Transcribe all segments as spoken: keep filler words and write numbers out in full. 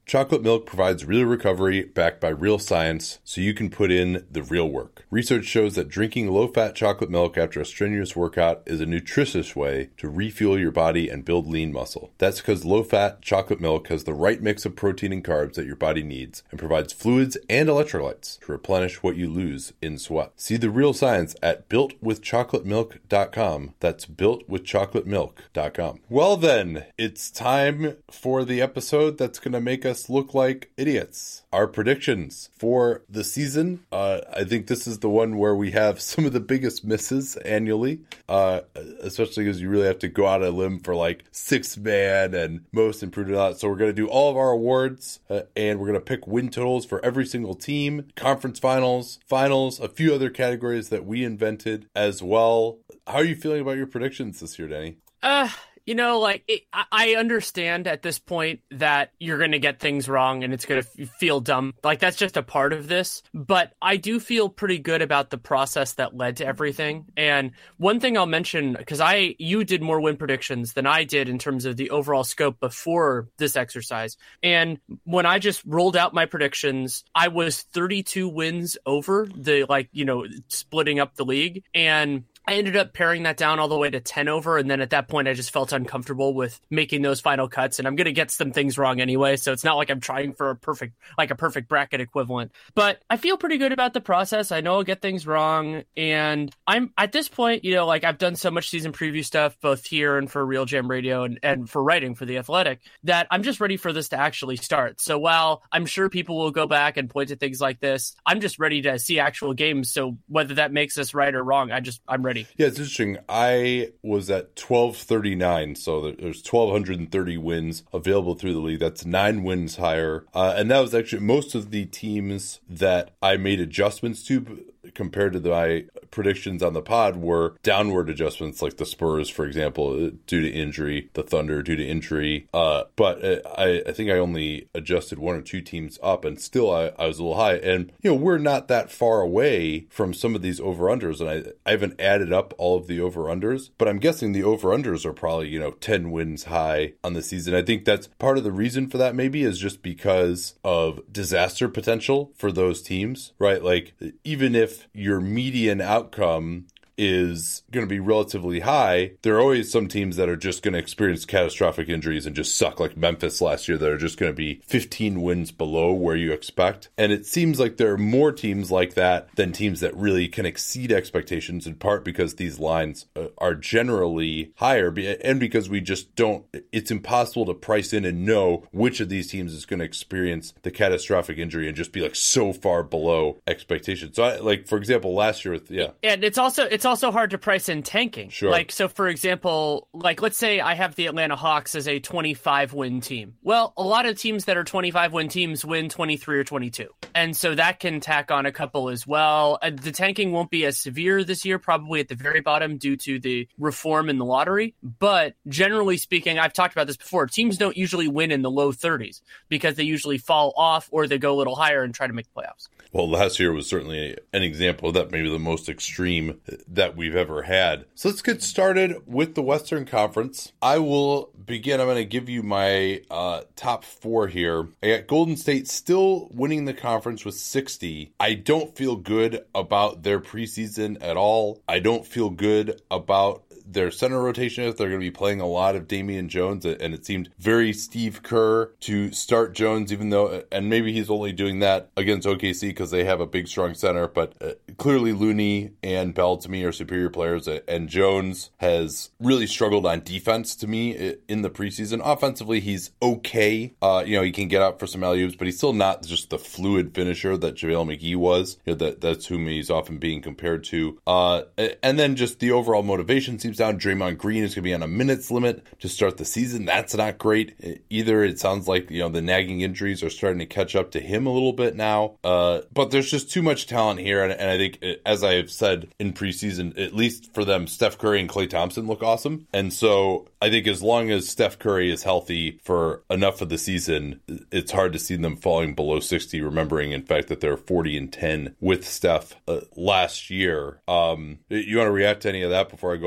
Chocolate milk provides real recovery backed by real science so you can put in the real work. Research shows that drinking low-fat chocolate milk after a strenuous workout is a nutritious way to refuel your body and build lean muscle. That's because low-fat chocolate milk has the right mix of protein and carbs that your body needs and provides fluids and electrolytes to replenish what you lose in sweat. See the real science at built with chocolate milk dot com. That's built with chocolate milk dot com. Well then, it's time for the episode that's going to make us look like idiots. Our predictions for the season. Uh, I think this is the one where we have some of the biggest misses annually, uh, especially because you really have to go out on a limb for like sixth man and most improved. So we're going to do all of our awards uh, and we're going to pick win totals for every single team, conference finals, finals, a few other categories that we invented as well. How are you feeling about your predictions this year, Danny? Uh, You know, like, it, I understand at this point that you're going to get things wrong and it's going to f- feel dumb. Like, that's just a part of this. But I do feel pretty good about the process that led to everything. And one thing I'll mention, because I you did more win predictions than I did in terms of the overall scope before this exercise. And when I just rolled out my predictions, I was thirty-two wins over the, like, you know, splitting up the league. And I ended up paring that down all the way to ten over, and then at that point I just felt uncomfortable with making those final cuts, and I'm going to get some things wrong anyway, so it's not like I'm trying for a perfect, like a perfect bracket equivalent. But I feel pretty good about the process. I know I'll get things wrong, and I'm, at this point, you know, like, I've done so much season preview stuff, both here and for Real Jam Radio and, and for writing for The Athletic, that I'm just ready for this to actually start. So while I'm sure people will go back and point to things like this, I'm just ready to see actual games, so whether that makes us right or wrong, I just, I'm ready. Yeah, it's interesting. I was at twelve thirty-nine, so there's one thousand two hundred thirty wins available through the league. That's nine wins higher. Uh, and that was actually most of the teams that I made adjustments to compared to the, my predictions on the pod were downward adjustments, like the Spurs, for example, due to injury, the Thunder due to injury. Uh, but I, I think I only adjusted one or two teams up, and still I, I was a little high. And, you know, we're not that far away from some of these over-unders, and I, I haven't added up all of the over-unders, but I'm guessing the over-unders are probably, you know, ten wins high on the season. I think that's part of the reason for that, maybe, is just because of disaster potential for those teams, right? Like, even if your median outcome is going to be relatively high, there are always some teams that are just going to experience catastrophic injuries and just suck, like Memphis last year, that are just going to be fifteen wins below where you expect. And it seems like there are more teams like that than teams that really can exceed expectations, in part because these lines are generally higher and because we just don't, it's impossible to price in and know which of these teams is going to experience the catastrophic injury and just be like so far below expectations. So I, like, for example, last year with, yeah. And it's also, it's also hard to price in tanking. Sure. Like, so for example, like, let's say I have the Atlanta Hawks as a twenty-five win team. Well, a lot of teams that are twenty-five win teams win twenty-three or twenty-two. And so that can tack on a couple as well. Uh, the tanking won't be as severe this year, probably at the very bottom due to the reform in the lottery. But generally speaking, I've talked about this before, teams don't usually win in the low thirties because they usually fall off or they go a little higher and try to make the playoffs. Well, last year was certainly an example of that, maybe the most extreme that we've ever had. So let's get started with the Western Conference. I will begin. I'm going to give you my uh, top four here. I got Golden State still winning the conference with sixty. I don't feel good about their preseason at all. I don't feel good about their center rotation. If they're going to be playing a lot of Damian Jones, and it seemed very Steve Kerr to start Jones, even though, and maybe he's only doing that against O K C because they have a big, strong center, but uh, clearly Looney and Bell to me are superior players, and Jones has really struggled on defense to me in the preseason. Offensively, he's okay. Uh, you know, he can get up for some alley-oops, but he's still not just the fluid finisher that JaVale McGee was. You know, that, that's whom he's often being compared to. Uh, and then just the overall motivation seems down. Draymond Green is going to be on a minutes limit to start the season. That's not great either. It sounds like, you know, the nagging injuries are starting to catch up to him a little bit now. Uh, but there's just too much talent here. And, and I think, as I have said in preseason, at least for them, Steph Curry and Klay Thompson look awesome. And so I think as long as Steph Curry is healthy for enough of the season, it's hard to see them falling below sixty, remembering, in fact, that they're forty and ten with Steph uh, last year. Um, you want to react to any of that before I go on?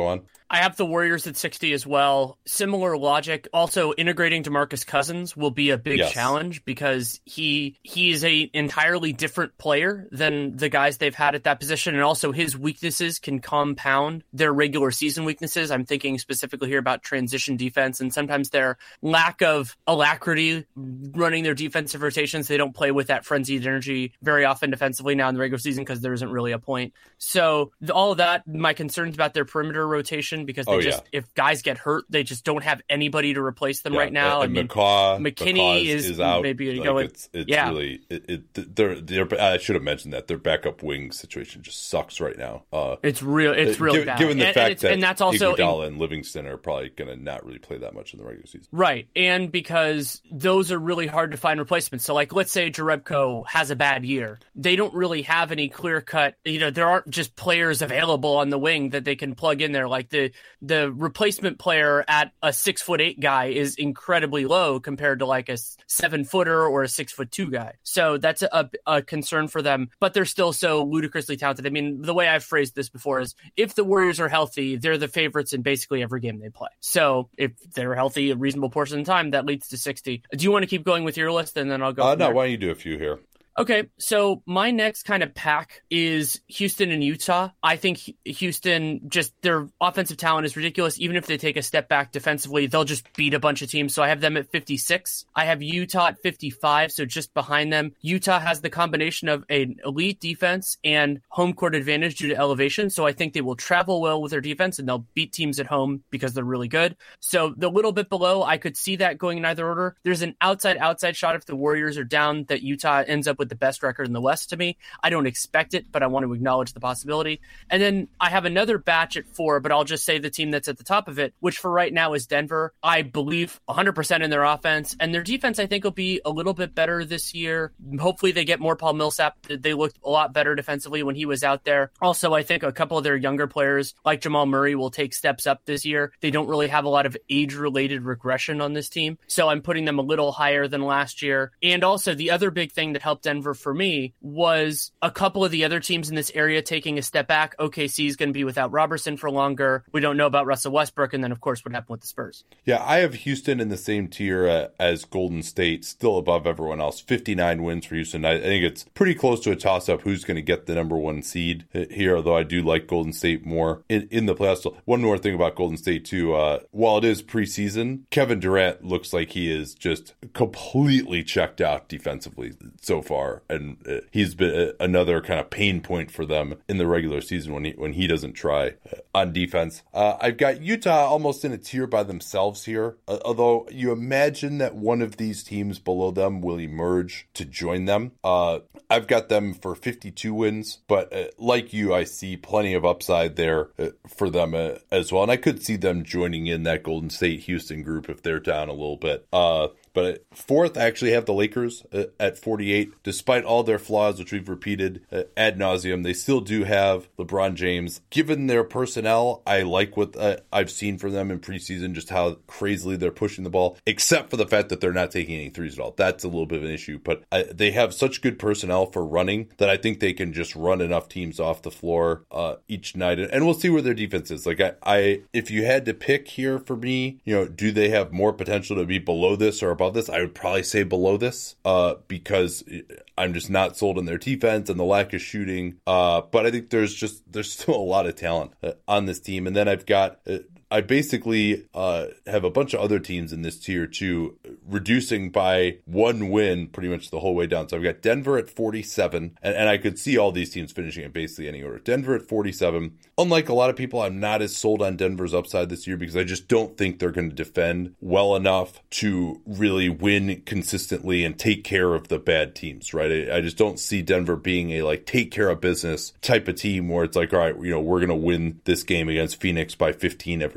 I have the Warriors at sixty as well. Similar logic. Also, integrating DeMarcus Cousins will be a big yes. challenge because he he is a entirely different player than the guys they've had at that position, and also his weaknesses can compound their regular season weaknesses. I'm thinking specifically here about transition defense and sometimes their lack of alacrity running their defensive rotations. They don't play with that frenzied energy very often defensively now in the regular season because there isn't really a point. So the, all of that, my concerns about their perimeter rotation because they oh, just yeah. if guys get hurt, they just don't have anybody to replace them yeah, right now. And, I and mean, McCaw, McKinney McCaw is, is out. maybe going to like go. It's, it's yeah. really it, it. They're, they're, I should have mentioned that their backup wing situation just sucks right now. Uh, it's real. It's really given, bad. Given the and, fact and that and that's also Iguodala and Livingston are probably going to not really play that much in the regular season, right? And because those are really hard to find replacements. So, like, let's say Jerebko has a bad year, they don't really have any clear cut. You know, there aren't just players available on the wing that they can plug in there. Like the the replacement player at a six foot eight guy is incredibly low compared to like a seven footer or a six foot two guy. So that's a, a concern for them. But they're still so ludicrously talented. I mean, the way I've phrased this before is if the Warriors are healthy, they're the favorites in basically every game they play. So if they're healthy a reasonable portion of the time, that leads to sixty. Do you want to keep going with your list and then I'll go? Uh, no, there? why don't you do a few here? Okay, so my next kind of pack is Houston and Utah. I think Houston, just their offensive talent is ridiculous. Even if they take a step back defensively, they'll just beat a bunch of teams. So I have them at fifty-six. I have Utah at fifty-five, so just behind them. Utah has the combination of an elite defense and home court advantage due to elevation. So I think they will travel well with their defense and they'll beat teams at home because they're really good. So the little bit below, I could see that going in either order. There's an outside-outside shot if the Warriors are down that Utah ends up with the best record in the West to me. I don't expect it, but I want to acknowledge the possibility. And then I have another batch at four, but I'll just say the team that's at the top of it, which for right now is Denver. I believe one hundred percent in their offense, and their defense I think will be a little bit better this year. Hopefully they get more Paul Millsap. They looked a lot better defensively when he was out there. Also, I think a couple of their younger players like Jamal Murray will take steps up this year. They don't really have a lot of age-related regression on this team, so I'm putting them a little higher than last year. And also the other big thing that helped Denver for me was a couple of the other teams in this area taking a step back. O K C is going to be without Robertson for longer. We don't know about Russell Westbrook. And then, of course, what happened with the Spurs. Yeah, I have Houston in the same tier uh, as Golden State, still above everyone else. fifty-nine wins for Houston. I, I think it's pretty close to a toss-up who's going to get the number one seed here, although I do like Golden State more in, in the playoffs. One more thing about Golden State, too. Uh, while it is preseason, Kevin Durant looks like he is just completely checked out defensively so far. And uh, he's been another kind of pain point for them in the regular season when he when he doesn't try uh, on defense. Uh, I've got Utah almost in a tier by themselves here, uh, although you imagine that one of these teams below them will emerge to join them. Uh, I've got them for fifty-two wins, but uh, like you, I see plenty of upside there uh, for them uh, as well. And I could see them joining in that Golden State Houston group if they're down a little bit. Uh, But fourth, I actually have the Lakers uh, at forty-eight. Despite all their flaws, which we've repeated uh, ad nauseum, they still do have LeBron James. Given their personnel, I like what uh, I've seen from them in preseason, just how crazily they're pushing the ball, except for the fact that they're not taking any threes at all. That's a little bit of an issue. But I, they have such good personnel for running that I think they can just run enough teams off the floor uh, each night. And we'll see where their defense is. Like, I, I, if you had to pick here for me, you know, do they have more potential to be below this or above this? I would probably say below this uh, because I'm just not sold on their defense and the lack of shooting. Uh, but I think there's just there's still a lot of talent uh, on this team. And then I've got uh, I basically uh, have a bunch of other teams in this tier too, reducing by one win pretty much the whole way down. So I've got Denver at forty-seven, and, and I could see all these teams finishing at basically any order. Denver at forty-seven. Unlike a lot of people, I'm not as sold on Denver's upside this year because I just don't think they're going to defend well enough to really win consistently and take care of the bad teams, right? I, I just don't see Denver being a like take care of business type of team where it's like, all right, you know, we're going to win this game against Phoenix by fifteen every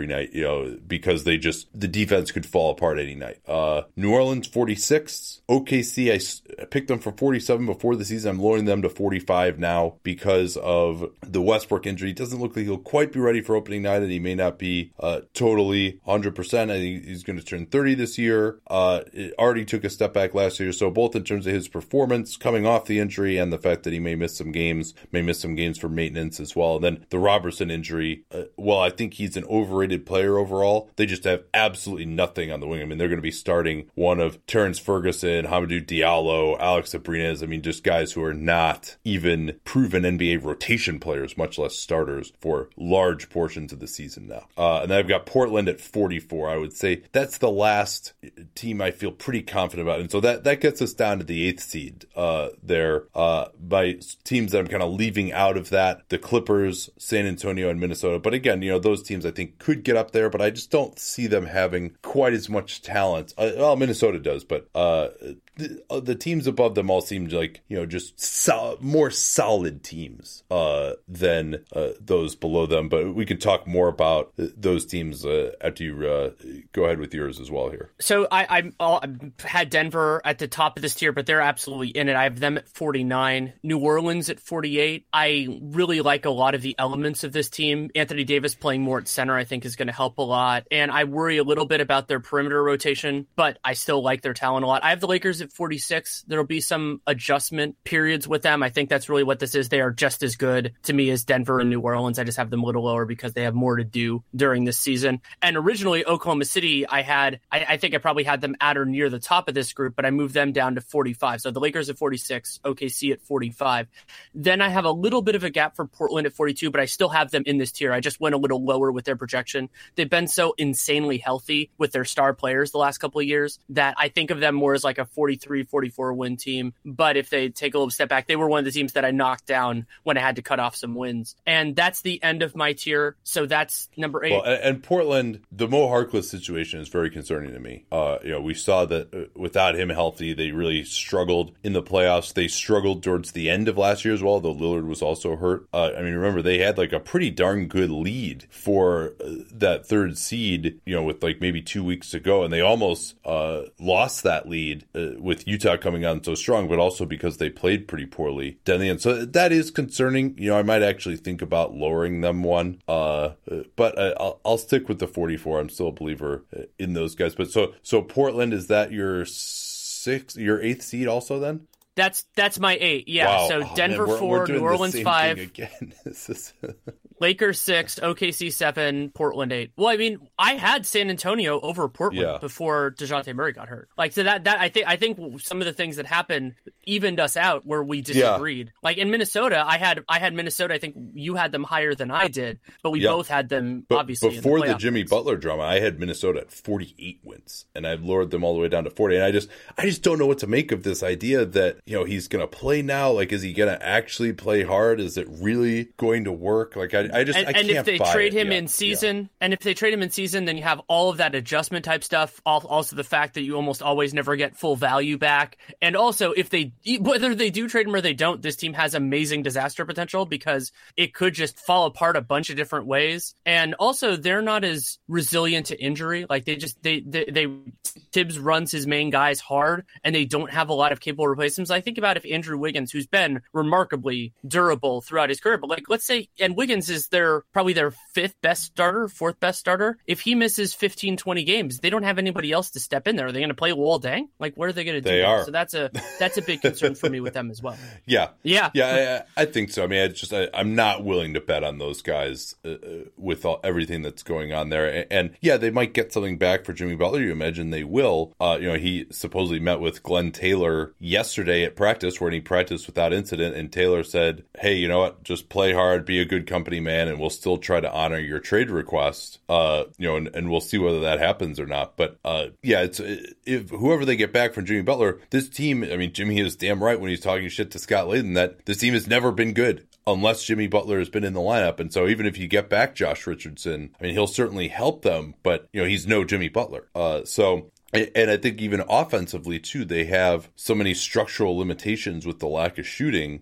every night, you know, because they just, the defense could fall apart any night. Uh, New Orleans, forty-six. O K C, I, I picked them for forty-seven before the season. I'm lowering them to forty-five now because of the Westbrook injury. It doesn't look like he'll quite be ready for opening night, and he may not be uh, totally one hundred percent. I think he's going to turn thirty this year. Uh, it already took a step back last year, so both in terms of his performance coming off the injury and the fact that he may miss some games, may miss some games for maintenance as well. And then the Robertson injury, uh, well, I think he's an overrated player overall. They just have absolutely nothing on the wing. I mean, they're going to be starting one of Terrence Ferguson, Hamidou Diallo, Alex Abrines. I mean, just guys who are not even proven N B A rotation players, much less starters for large portions of the season now. Uh, and then I've got Portland at forty-four. I would say that's the last team I feel pretty confident about. And so that, that gets us down to the eighth seed uh, there. Uh, by teams that I'm kind of leaving out of that, the Clippers, San Antonio, and Minnesota. But again, you know, those teams I think could get up there, but I just don't see them having quite as much talent. Uh, well, Minnesota does, but uh, the, uh, the teams above them all seem like, you know, just sol- more solid teams uh, than uh, those below them. But we can talk more about those teams uh, after you uh, go ahead with yours as well here. So I, I, I had Denver at the top of this tier, but they're absolutely in it. I have them at forty-nine, New Orleans at forty-eight. I really like a lot of the elements of this team. Anthony Davis playing more at center, I think, is going to help a lot. And I worry a little bit about their perimeter rotation, but I still like their talent a lot. I have the Lakers at forty-six. There'll be some adjustment periods with them. I think that's really what this is. They are just as good to me as Denver and New Orleans. I just have them a little lower because they have more to do during this season. And originally, Oklahoma City, I had, I, I think I probably had them at or near the top of this group, but I moved them down to forty-five. So the Lakers at forty-six, O K C at forty-five. Then I have a little bit of a gap for Portland at forty-two, but I still have them in this tier. I just went a little lower with their projection. They've been so insanely healthy with their star players the last couple of years that I think of them more as like a forty-three, forty-four win team. But if they take a little step back, they were one of the teams that I knocked down when I had to cut off some wins. And that's the end of my tier. So that's number eight. Well, and, and Portland, the Mo Harkless situation is very concerning to me. Uh, you know, we saw that uh, without him healthy, they really struggled in the playoffs. They struggled towards the end of last year as well, though Lillard was also hurt. Uh, I mean, remember, they had like a pretty darn good lead for uh, that third seed, you know, with like maybe two weeks to go, and they almost uh, lost that lead uh, with Utah coming on so strong, but also because they played pretty poorly down the end. So that is concerning. You know, I might actually think about lowering them one, uh, but I, I'll, I'll stick with the forty-four. I'm still a believer in those guys. But so, so Portland, is that your sixth, your eighth seed also then? That's that's my eight. Yeah. Wow. So Oh, Denver man, we're, four, we're doing New Orleans the same five, thing again. This is Lakers six, O K C seven, Portland eight. Well, I mean, I had San Antonio over Portland Yeah. before DeJounte Murray got hurt. Like, so that that I think I think some of the things that happened evened us out where we disagreed. Yeah. Like in Minnesota, I had I had Minnesota. I think you had them higher than I did, but we yeah. both had them but obviously before in the, the Jimmy wins. Butler drama. I had Minnesota at forty-eight wins, and I've lowered them all the way down to forty. And I just I just don't know what to make of this idea that, you know, he's going to play now. Like, is he going to actually play hard? Is it really going to work? Like, I, I just and, I and can't if they buy trade it. him yeah. in season, yeah. and if they trade him in season, then you have all of that adjustment type stuff. Also, the fact that you almost always never get full value back, and also if they whether they do trade him or they don't, this team has amazing disaster potential because it could just fall apart a bunch of different ways. And also, they're not as resilient to injury. Like they just they they, they Tibbs runs his main guys hard, and they don't have a lot of capable replacements. I think about if Andrew Wiggins, who's been remarkably durable throughout his career, but like let's say, and Wiggins is their probably their fifth best starter, fourth best starter. If he misses fifteen, twenty games, they don't have anybody else to step in there. Are they going to play Luol Deng? Like, what are they going to do? They that? are. So that's a that's a big concern for me with them as well. Yeah, yeah, yeah. I, I think so. I mean, it's just I, I'm not willing to bet on those guys uh, with all, everything that's going on there. And, and yeah, they might get something back for Jimmy Butler. You imagine they will. Uh, you know, he supposedly met with Glenn Taylor yesterday at practice, where he practiced without incident, and Taylor said, "Hey, you know what? Just play hard, be a good company man, and we'll still try to honor your trade request." Uh, you know, and, and we'll see whether that happens or not. But uh, yeah, it's if whoever they get back from Jimmy Butler, this team. I mean, Jimmy is damn right when he's talking shit to Scott Layden that this team has never been good unless Jimmy Butler has been in the lineup. And so even if you get back Josh Richardson, I mean, he'll certainly help them, but you know, he's no Jimmy Butler. Uh, so. And I think even offensively, too, they have so many structural limitations with the lack of shooting.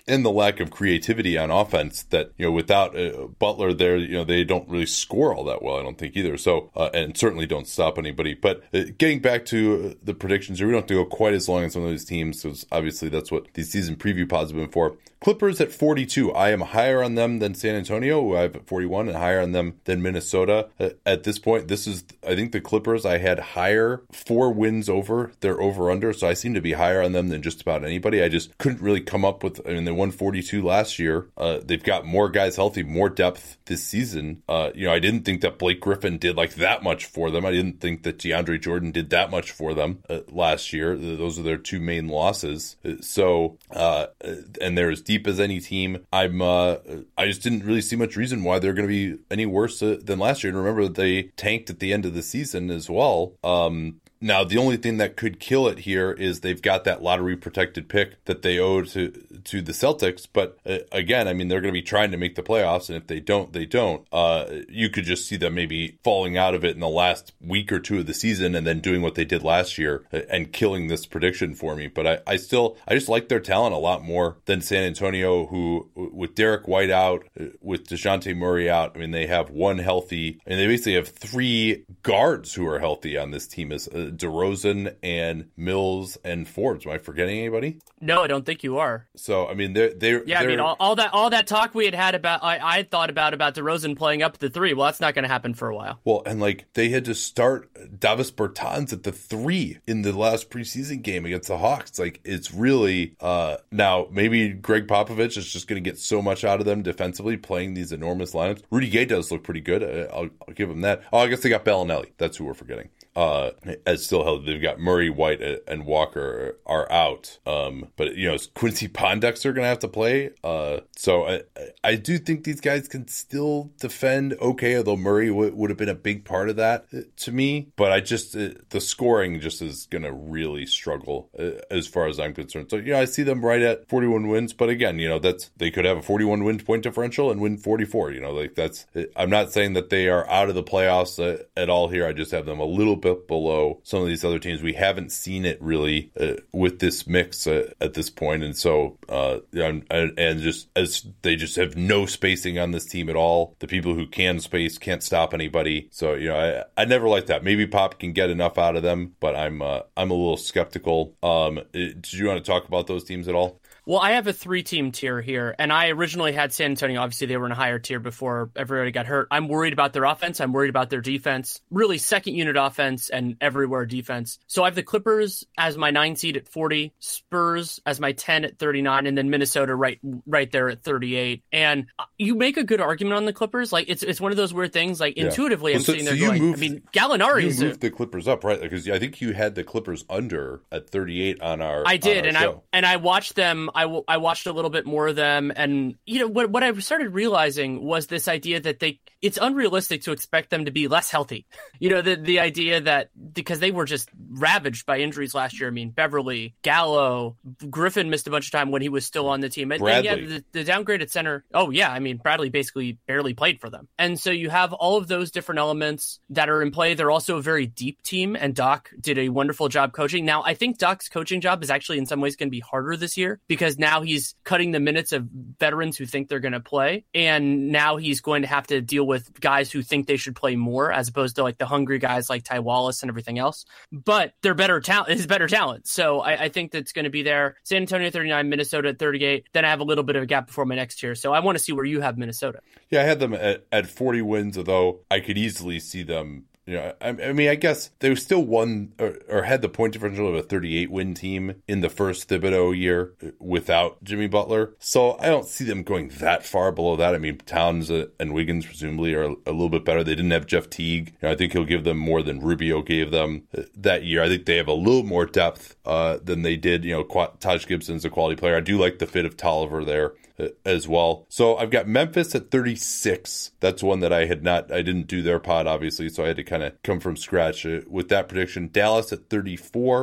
and the lack of creativity on offense that, you know, without uh, Butler there, you know, they don't really score all that well, I don't think either. So, uh, and certainly don't stop anybody. But uh, getting back to the predictions here, we don't have to go quite as long as some of these teams, because obviously that's what these season preview pods have been for. Clippers at forty-two. I am higher on them than San Antonio, who I have at forty-one, and higher on them than Minnesota. Uh, at this point, this is, I think the Clippers, I had higher, four wins over their over-under, so I seem to be higher on them than just about anybody. I just couldn't really come up with, I mean, they won forty-two last year. Uh, they've got more guys healthy, more depth this season. Uh, you know, I didn't think that Blake Griffin did like that much for them. I didn't think that DeAndre Jordan did that much for them uh, last year. Those are their two main losses. So, uh, and they're as deep as any team. I'm, uh, I just didn't really see much reason why they're going to be any worse uh, than last year. And remember that they tanked at the end of the season as well. Um, Now, the only thing that could kill it here is they've got that lottery protected pick that they owe to to the Celtics. But uh, again, I mean, they're going to be trying to make the playoffs. And if they don't, they don't. Uh, you could just see them maybe falling out of it in the last week or two of the season and then doing what they did last year and killing this prediction for me. But I, I still, I just like their talent a lot more than San Antonio, who with Derek White out, with DeJounte Murray out, I mean, they have one healthy, and they basically have three guards who are healthy on this team. Is uh, DeRozan and Mills and Forbes. Am I forgetting anybody? No, I don't think you are. So, I mean, they're, they're yeah, they're, I mean, all, all that all that talk we had had about, I, I thought about, about DeRozan playing up the three. Well, that's not going to happen for a while. Well, and like, they had to start Davis Bertans at the three in the last preseason game against the Hawks. It's like, it's really, uh, now, maybe Greg Popovich is just going to get so much out of them defensively playing these enormous lineups. Rudy Gay does look pretty good. I'll, I'll give him that. Oh, I guess they got Bellinelli. That's who we're forgetting. Uh, as still held, they've got Murray, White, and Walker are out. Um, but you know, Quincy Pondexter are going to have to play. Uh, so I, I do think these guys can still defend okay, although Murray w- would have been a big part of that uh, to me. But I just uh, the scoring just is going to really struggle uh, as far as I'm concerned. So you know, I see them right at forty-one wins. But again, you know, that's they could have a forty-one win point differential and win forty-four. You know, like that's. I'm not saying that they are out of the playoffs uh, at all here. I just have them a little bit below some of these other teams. We haven't seen it really uh, with this mix uh, at this point, and so uh, and, and just as they just have no spacing on this team at all. The people who can space can't stop anybody. So you know, I, I never like that. Maybe Pop can get enough out of them, but I'm uh, I'm a little skeptical. Um, did you want to talk about those teams at all? Well, I have a three-team tier here, and I originally had San Antonio. Obviously, they were in a higher tier before everybody got hurt. I'm worried about their offense. I'm worried about their defense. Really, second-unit offense and everywhere defense. So I have the Clippers as my nine seed at forty, Spurs as my ten at thirty-nine, and then Minnesota right right there at thirty-eight. And you make a good argument on the Clippers. Like, it's it's one of those weird things. Like, yeah. Intuitively, well, I'm so, sitting there so going, moved, I mean, Gallinari you is moved a, the Clippers up, right? Because I think you had the Clippers under at thirty-eight on our I did, our and show. I and I watched them. I, w- I watched a little bit more of them, and you know what? What I started realizing was this idea that they it's unrealistic to expect them to be less healthy. You know, the the idea that because they were just ravaged by injuries last year. I mean, Beverly, Gallo, Griffin missed a bunch of time when he was still on the team, and, and yeah, the, the downgraded center. Oh yeah, I mean, Bradley basically barely played for them, and so you have all of those different elements that are in play. They're also a very deep team, and Doc did a wonderful job coaching. Now, I think Doc's coaching job is actually in some ways going to be harder this year because now he's cutting the minutes of veterans who think they're going to play, and now he's going to have to deal with guys who think they should play more as opposed to like the hungry guys like Ty Wallace and everything else. But they're better talent, is better talent. So I, I think that's going to be there. San Antonio thirty-nine, Minnesota at thirty-eight. Then I have a little bit of a gap before my next tier. So I want to see where you have Minnesota. Yeah, I had them at, at forty wins, although I could easily see them. You know, I, I mean, I guess they still won or, or had the point differential of a thirty-eight win team in the first Thibodeau year without Jimmy Butler. So I don't see them going that far below that. I mean, Towns and Wiggins presumably are a little bit better. They didn't have Jeff Teague. You know, I think he'll give them more than Rubio gave them that year. I think they have a little more depth uh, than they did. You know, Taj Gibson's a quality player. I do like the fit of Tolliver there as well. So I've got Memphis at thirty-six. That's one that I had not, I didn't do their pod, obviously, so I had to kind of come from scratch with that prediction. Dallas at thirty-four.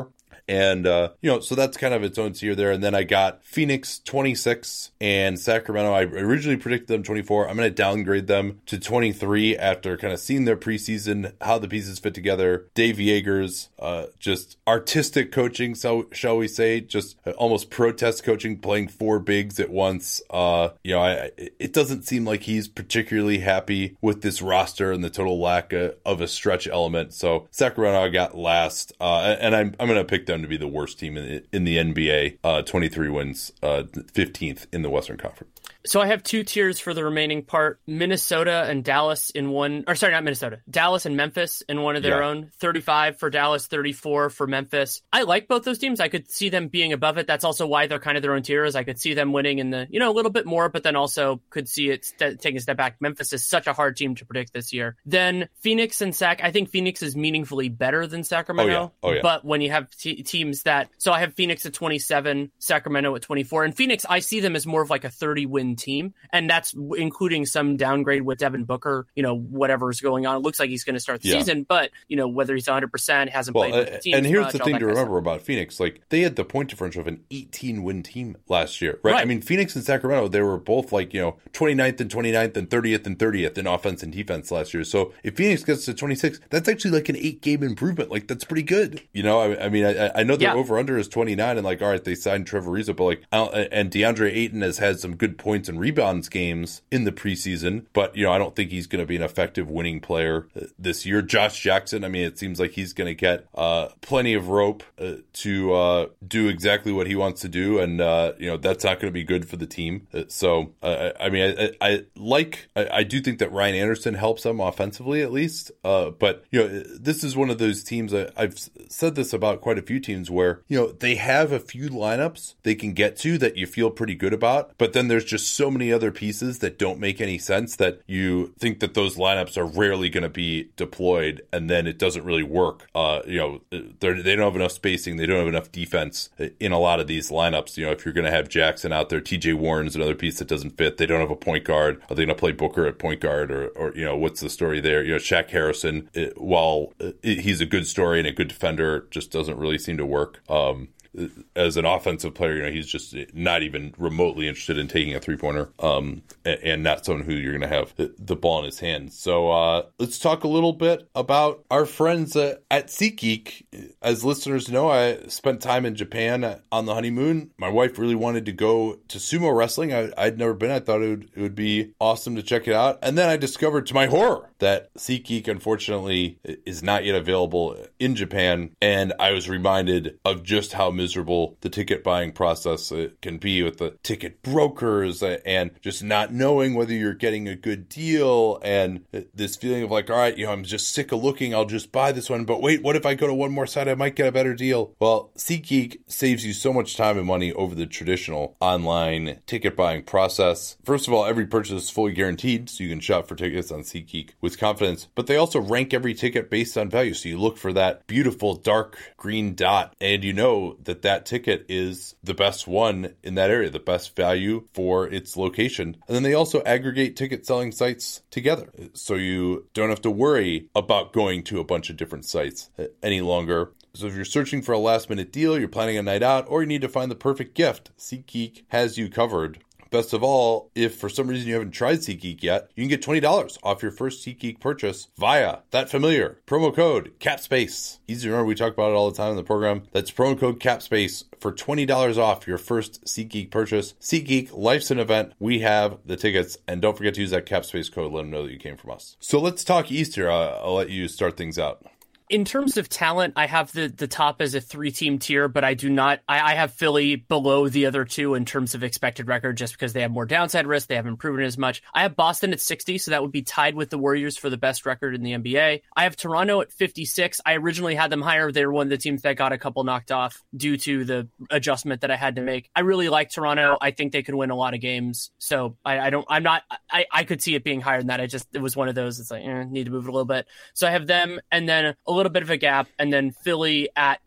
And, uh, you know, so that's kind of its own tier there. And then I got Phoenix twenty-six and Sacramento. I originally predicted them twenty-four. I'm going to downgrade them to twenty-three after kind of seeing their preseason, how the pieces fit together. Dave Yeager's uh, just artistic coaching, so shall we say, just almost protest coaching, playing four bigs at once. Uh, you know, I, it doesn't seem like he's particularly happy with this roster and the total lack of, of a stretch element. So Sacramento I got last, uh, and I'm I'm going to pick them to be the worst team in the, in the N B A. Uh, twenty-three wins, uh, fifteenth in the Western Conference. So I have two tiers for the remaining part. Minnesota and Dallas in one, or sorry, not Minnesota. Dallas and Memphis in one of their Yeah. own. thirty-five for Dallas, thirty-four for Memphis. I like both those teams. I could see them being above it. That's also why they're kind of their own tiers. I could see them winning in the, you know, a little bit more, but then also could see it st- taking a step back. Memphis is such a hard team to predict this year. Then Phoenix and Sac. I think Phoenix is meaningfully better than Sacramento. Oh, yeah. Oh, yeah. But when you have t- teams that, so I have Phoenix at twenty-seven, Sacramento at twenty-four. And Phoenix, I see them as more of like a thirty-win team. And that's including some downgrade with Devin Booker, you know, whatever's going on. It looks like he's going to start the Yeah. season, but, you know, whether he's one hundred percent, hasn't Well, played with the uh, team. and here's much, the all thing that to kind of remember stuff. about Phoenix. Like, they had the point differential of an eighteen-win team last year, right? Right. I mean, Phoenix and Sacramento, they were both like, you know, twenty-ninth and twenty-ninth and thirtieth and thirtieth in offense and defense last year. So if Phoenix gets to twenty-six, that's actually like an eight-game improvement. Like, that's pretty good. You know, I, I mean, I, I know their Yeah. over-under is twenty-nine, and like, all right, they signed Trevor Ariza, but like, I don't, and DeAndre Ayton has had some good points and rebounds games in the preseason, but, you know, I don't think he's going to be an effective winning player uh, this year. Josh Jackson, I mean, it seems like he's going to get uh, plenty of rope uh, to uh, do exactly what he wants to do, and, uh, you know, that's not going to be good for the team. Uh, so, uh, I mean, I, I, I like, I, I do think that Ryan Anderson helps them offensively at least, uh, but, you know, this is one of those teams, I, I've said this about quite a few teams where, you know, they have a few lineups they can get to that you feel pretty good about, but then there's just so many other pieces that don't make any sense that you think that those lineups are rarely going to be deployed, and then it doesn't really work. Uh, you know, they're, they don't have enough spacing, they don't have enough defense in a lot of these lineups. You know, if you're going to have Jackson out there, T J Warren's another piece that doesn't fit. They don't have a point guard. Are they going to play Booker at point guard, or, or you know, what's the story there? You know, Shaq Harrison, it, while it, he's a good story and a good defender, just doesn't really seem to work. Um, as an offensive player, you know, he's just not even remotely interested in taking a three-pointer, um, and, and not someone who you're going to have the, the ball in his hand. So uh, let's talk a little bit about our friends uh, at SeatGeek. As listeners know, I spent time in Japan on the honeymoon. My wife really wanted to go to sumo wrestling. I, I'd never been. I thought it would, it would be awesome to check it out. And then I discovered, to my horror, that SeatGeek, unfortunately, is not yet available in Japan. And I was reminded of just how miserable the ticket buying process uh, can be with the ticket brokers uh, and just not knowing whether you're getting a good deal, and uh, this feeling of like, all right, you know, I'm just sick of looking, I'll just buy this one, but wait, what if I go to one more site, I might get a better deal? Well, SeatGeek saves you so much time and money over the traditional online ticket buying process. First of all, every purchase is fully guaranteed, so you can shop for tickets on SeatGeek with confidence, but they also rank every ticket based on value, so you look for that beautiful dark green dot, and you know that that ticket is the best one in that area, the best value for its location. And then they also aggregate ticket selling sites together, so you don't have to worry about going to a bunch of different sites any longer. So if you're searching for a last minute deal, you're planning a night out, or you need to find the perfect gift, SeatGeek has you covered. Best of all, if for some reason you haven't tried SeatGeek yet, you can get twenty dollars off your first SeatGeek purchase via that familiar promo code CAPSPACE. Easy to remember, we talk about it all the time in the program. That's promo code CAPSPACE for twenty dollars off your first SeatGeek purchase. SeatGeek, life's an event. We have the tickets, and don't forget to use that CAPSPACE code. Let them know that you came from us. So let's talk East here. Uh, I'll let you start things out. In terms of talent, I have the, the top as a three-team tier, but I do not. I, I have Philly below the other two in terms of expected record, just because they have more downside risk. They haven't proven as much. I have Boston at sixty, so that would be tied with the Warriors for the best record in the N B A. I have Toronto at fifty-six. I originally had them higher. They were one of the teams that got a couple knocked off due to the adjustment that I had to make. I really like Toronto. I think they could win a lot of games. So I, I don't. I'm not. I, I could see it being higher than that. I just it was one of those. It's like eh, need to move it a little bit. So I have them, and then a little bit of a gap, and then Philly at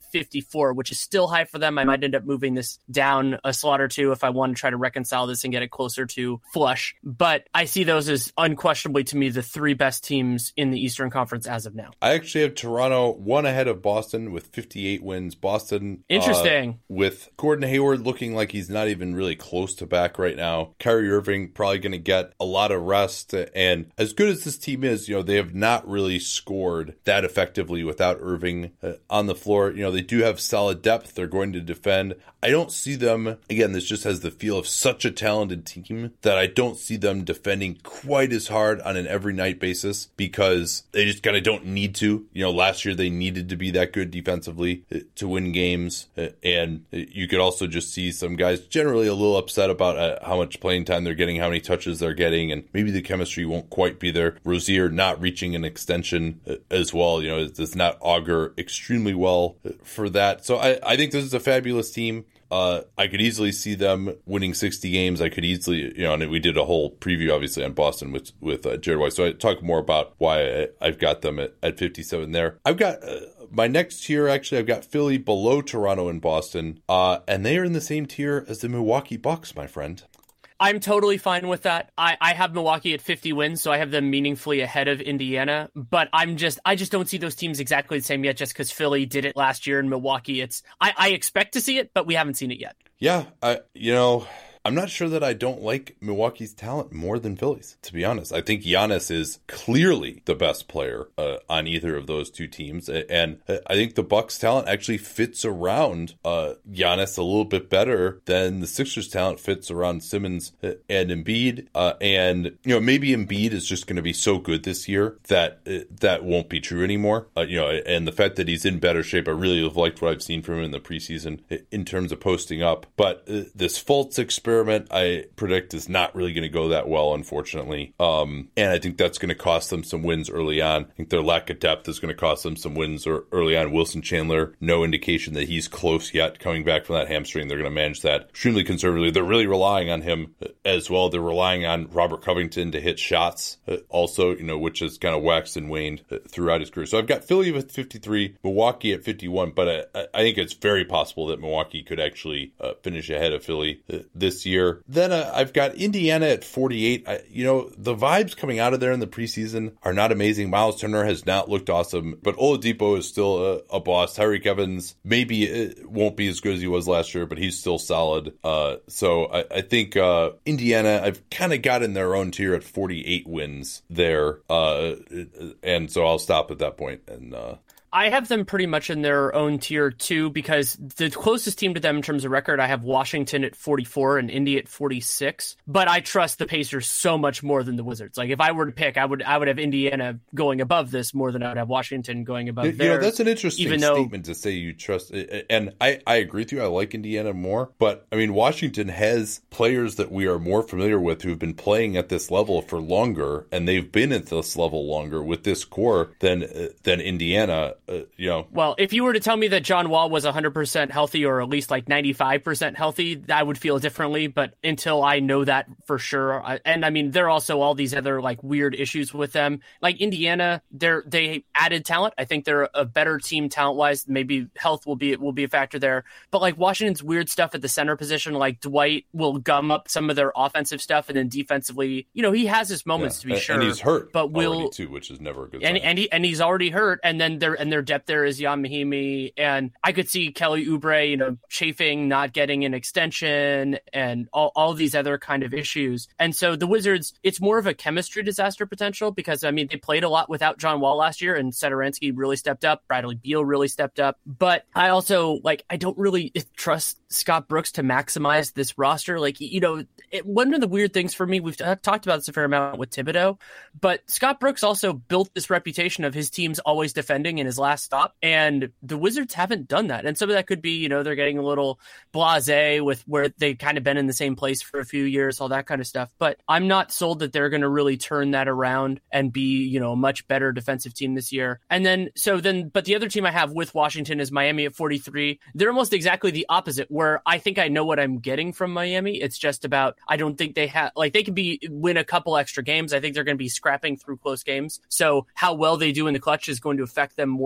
fifty-four, which is still high for them. I might end up moving this down a slot or two if I want to try to reconcile this and get it closer to flush. But I see those as unquestionably, to me, the three best teams in the Eastern Conference as of now. I actually have Toronto one ahead of Boston with fifty-eight wins. Boston, interesting, uh, with Gordon Hayward looking like he's not even really close to back right now. Kyrie Irving probably going to get a lot of rest. And as good as this team is, you know, they have not really scored that effectively without Irving uh, on the floor. You know, they do have solid depth. They're going to defend. I don't see them, again, this just has the feel of such a talented team that I don't see them defending quite as hard on an every night basis because they just kind of don't need to. You know, last year they needed to be that good defensively to win games. And you could also just see some guys generally a little upset about uh, how much playing time they're getting, how many touches they're getting, and maybe the chemistry won't quite be there. Rozier not reaching an extension as well, you know, it does not augur extremely well for that. So I, I think this is a fabulous team. Uh, I could easily see them winning sixty games. I could easily, you know, and we did a whole preview, obviously, on Boston with with uh, Jared Weiss. So I talk more about why I, I've got them at, at fifty-seven there. I've got uh, my next tier, actually, I've got Philly below Toronto and Boston, uh, and they are in the same tier as the Milwaukee Bucks, my friend. I'm totally fine with that. I, I have Milwaukee at fifty wins, so I have them meaningfully ahead of Indiana. But I'm just I just don't see those teams exactly the same yet. Just because Philly did it last year in Milwaukee, it's I, I expect to see it, but we haven't seen it yet. Yeah, I you know. I'm not sure that I don't like Milwaukee's talent more than Philly's, to be honest. I think Giannis is clearly the best player uh, on either of those two teams. And I think the Bucks' talent actually fits around uh, Giannis a little bit better than the Sixers' talent fits around Simmons and Embiid. Uh, and, you know, maybe Embiid is just going to be so good this year that uh, that won't be true anymore. Uh, you know, and the fact that he's in better shape, I really have liked what I've seen from him in the preseason in terms of posting up. But uh, this Fultz experiment, I predict is not really going to go that well, unfortunately. Um, and I think that's going to cost them some wins early on. I think their lack of depth is going to cost them some wins early on. Wilson Chandler, no indication that he's close yet coming back from that hamstring. They're going to manage that extremely conservatively. They're really relying on him as well. They're relying on Robert Covington to hit shots also, you know, which has kind of waxed and waned throughout his career. So I've got Philly with fifty-three, Milwaukee at fifty-one, but I, I think it's very possible that Milwaukee could actually uh, finish ahead of Philly this year. Then uh, I've got Indiana at forty-eight. I, you know, the vibes coming out of there in the preseason are not amazing. Miles Turner has not looked awesome, but Oladipo is still a, a boss. Tyreek Evans maybe it won't be as good as he was last year, but he's still solid. Uh, so I, I think uh, Indiana, I've kind of got in their own tier at forty-eight wins there. Uh, and so I'll stop at that point and uh, I have them pretty much in their own tier too, because the closest team to them in terms of record, I have Washington at forty-four and Indy at forty-six. But I trust the Pacers so much more than the Wizards. Like if I were to pick, I would I would have Indiana going above this more than I would have Washington going above you theirs. know, that's an interesting even though, statement to say you trust. And I, I agree with you. I like Indiana more. But I mean, Washington has players that we are more familiar with who have been playing at this level for longer, and they've been at this level longer with this core than uh, than Indiana. Uh, you know, well, if you were to tell me that John Wall was one hundred percent healthy or at least like ninety-five percent healthy, I would feel differently. But until I know that for sure, I, and I mean, there are also all these other like weird issues with them. Like Indiana, they're they added talent. I think they're a better team talent wise. Maybe health will be will be a factor there. But like Washington's weird stuff at the center position, like Dwight will gum up some of their offensive stuff, and then defensively, you know, he has his moments yeah. to be and, sure. And he's hurt, but will too, which is never a good and sign. and he, and he's already hurt. And then there and their depth there is Jan Mahimi, and I could see Kelly Oubre, you know, chafing, not getting an extension, and all, all these other kind of issues. And so the Wizards, it's more of a chemistry disaster potential because, I mean, they played a lot without John Wall last year, and Satoransky really stepped up. Bradley Beal really stepped up. But I also, like, I don't really trust Scott Brooks to maximize this roster. Like, you know, it, one of the weird things for me, we've t- talked about this a fair amount with Thibodeau, but Scott Brooks also built this reputation of his teams always defending in his last stop, and the Wizards haven't done that. And some of that could be, you know, they're getting a little blasé with where they've kind of been in the same place for a few years, all that kind of stuff. But I'm not sold that they're going to really turn that around and be, you know, a much better defensive team this year. And then, so then, but the other team I have with Washington is Miami at forty-three. They're almost exactly the opposite, where I think I know what I'm getting from Miami. It's just about, I don't think they have, like, they could be, win a couple extra games. I think they're going to be scrapping through close games. So how well they do in the clutch is going to affect them more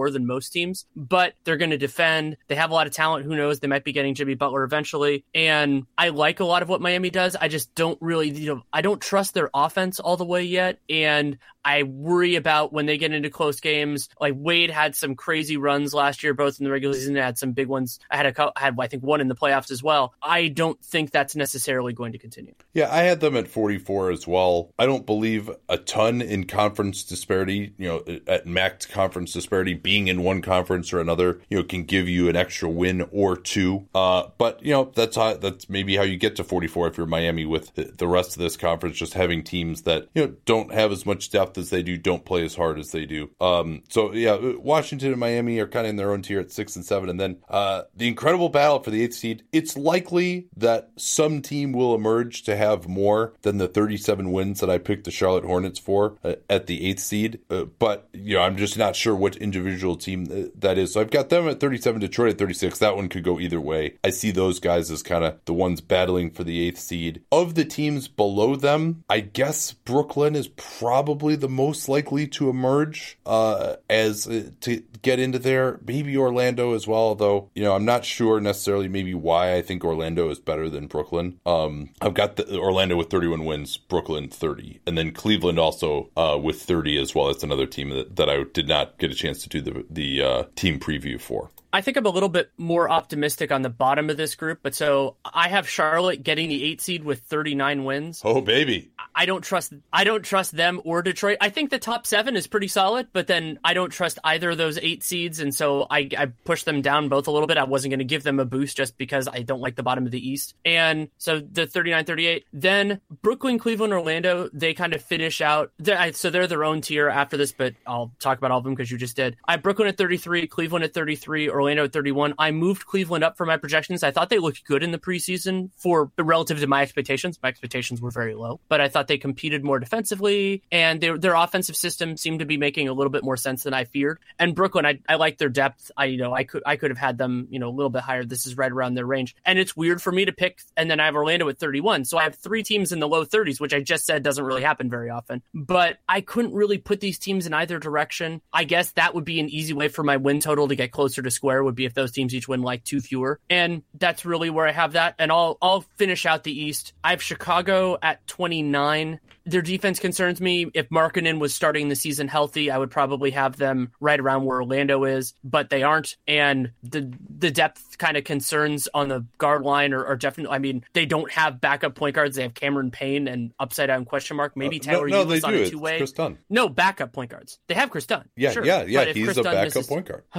more than most teams, but they're going to defend. They have a lot of talent. Who knows? They might be getting Jimmy Butler eventually. And I like a lot of what Miami does. I just don't really, you know, I don't trust their offense all the way yet. And I worry about when they get into close games. Like Wade had some crazy runs last year, both in the regular season. I had some big ones. I had a, I had, I think, one in the playoffs as well. I don't think that's necessarily going to continue. Yeah, I had them at forty-four as well. I don't believe a ton in conference disparity, you know, at max conference disparity, being in one conference or another, you know, can give you an extra win or two. Uh, but, you know, that's how, that's maybe how you get to forty-four if you're Miami, with the rest of this conference just having teams that, you know, don't have as much depth as they do, don't play as hard as they do. Um, so, yeah, Washington and Miami are kind of in their own tier at six and seven. And then uh, the incredible battle for the eighth seed. It's likely that some team will emerge to have more than the thirty-seven wins that I picked the Charlotte Hornets for uh, at the eighth seed. Uh, but, you know, I'm just not sure what individual team that is. So I've got them at thirty-seven, Detroit at thirty-six. That one could go either way. I see those guys as kind of the ones battling for the eighth seed. Of the teams below them, I guess Brooklyn is probably the most likely to emerge uh, as uh, to get into there. Maybe Orlando as well, though, you know, I'm not sure necessarily maybe why I think Orlando is better than Brooklyn. Um, I've got the, Orlando with thirty-one wins, Brooklyn thirty, and then Cleveland also uh, with thirty as well. That's another team that, that I did not get a chance to do the, the uh, team preview for. I think I'm a little bit more optimistic on the bottom of this group, but so I have Charlotte getting the eight seed with thirty-nine wins. Oh, baby. I don't trust I don't trust them or Detroit. I think the top seven is pretty solid, but then I don't trust either of those eight seeds, and so I, I pushed them down both a little bit. I wasn't going to give them a boost just because I don't like the bottom of the East. And so the thirty-nine thirty-eight. Then Brooklyn, Cleveland, Orlando, they kind of finish out. They're, so they're their own tier after this, but I'll talk about all of them because you just did. I have Brooklyn at thirty-three, Cleveland at thirty-three, Orlando at thirty-one. I moved Cleveland up for my projections. I thought they looked good in the preseason for relative to my expectations. My expectations were very low, but I thought they competed more defensively, and their their offensive system seemed to be making a little bit more sense than I feared. And Brooklyn, I, I like their depth. I you know I could I could have had them you know a little bit higher. This is right around their range, and it's weird for me to pick. And then I have Orlando at thirty-one, so I have three teams in the low thirties, which I just said doesn't really happen very often. But I couldn't really put these teams in either direction. I guess that would be an easy way for my win total to get closer to square, would be if those teams each win like two fewer, and that's really where I have that. And I'll I'll finish out the East. I have Chicago at twenty-nine. Their defense concerns me. If Markkanen was starting the season healthy, I would probably have them right around where Orlando is, but they aren't. And the the depth kind of concerns on the guard line are, are definitely, I mean, they don't have backup point guards. They have Cameron Payne and upside down question mark. Maybe uh, Taylor no, no, Ulis on do. a two-way. Chris Dunn. No, backup point guards. They have Chris Dunn. Yeah, sure. yeah, yeah. But He's Chris a Dunn backup misses, point guard.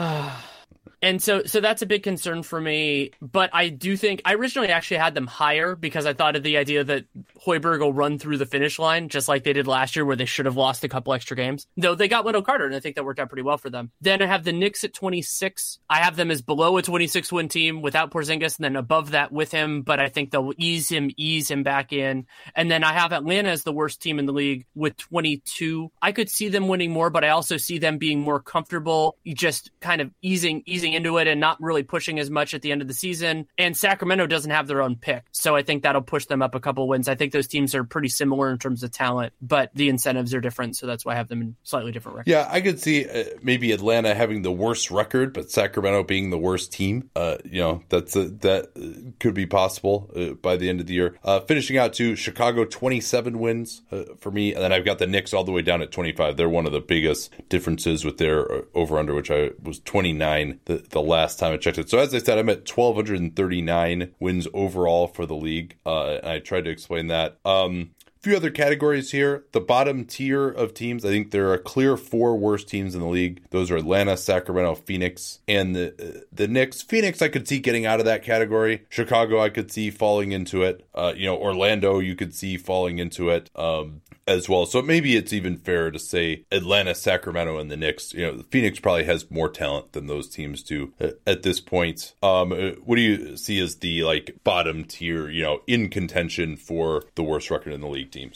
And so so that's a big concern for me. But I do think I originally actually had them higher because I thought of the idea that Hoiberg will run through the finish line just like they did last year, where they should have lost a couple extra games. Though they got Wendell Carter, and I think that worked out pretty well for them. Then I have the Knicks at twenty-six. I have them as below a twenty-six win team without Porzingis, and then above that with him. But I think they'll ease him, ease him back in. And then I have Atlanta as the worst team in the league with twenty-two. I could see them winning more, but I also see them being more comfortable, just kind of easing easing into it and not really really pushing as much at the end of the season. And Sacramento doesn't have their own pick, so I think that'll push them up a couple wins. I think those teams are pretty similar in terms of talent, but the incentives are different, so that's why I have them in slightly different records. Yeah, I could see uh, maybe Atlanta having the worst record, but Sacramento being the worst team. Uh, you know, that's a, that could be possible uh, by the end of the year. Uh, finishing out to Chicago, twenty-seven wins uh, for me, and then I've got the Knicks all the way down at twenty-five. They're one of the biggest differences with their over-under, which I was twenty-nine the, the last time I checked it. So as I said, I'm at twelve thirty-nine wins overall for the league. Uh, and I tried to explain that. Um, a few other categories here. The bottom tier of teams, I think there are a clear four worst teams in the league. Those are Atlanta, Sacramento, Phoenix, and the the Knicks. Phoenix, I could see getting out of that category. Chicago, I could see falling into it. Uh, you know, Orlando, you could see falling into it. Um, as well. So maybe it's even fair to say Atlanta, Sacramento, and the Knicks. You know, Phoenix probably has more talent than those teams do at this point. Um, what do you see as the like bottom tier, you know, in contention for the worst record in the league teams?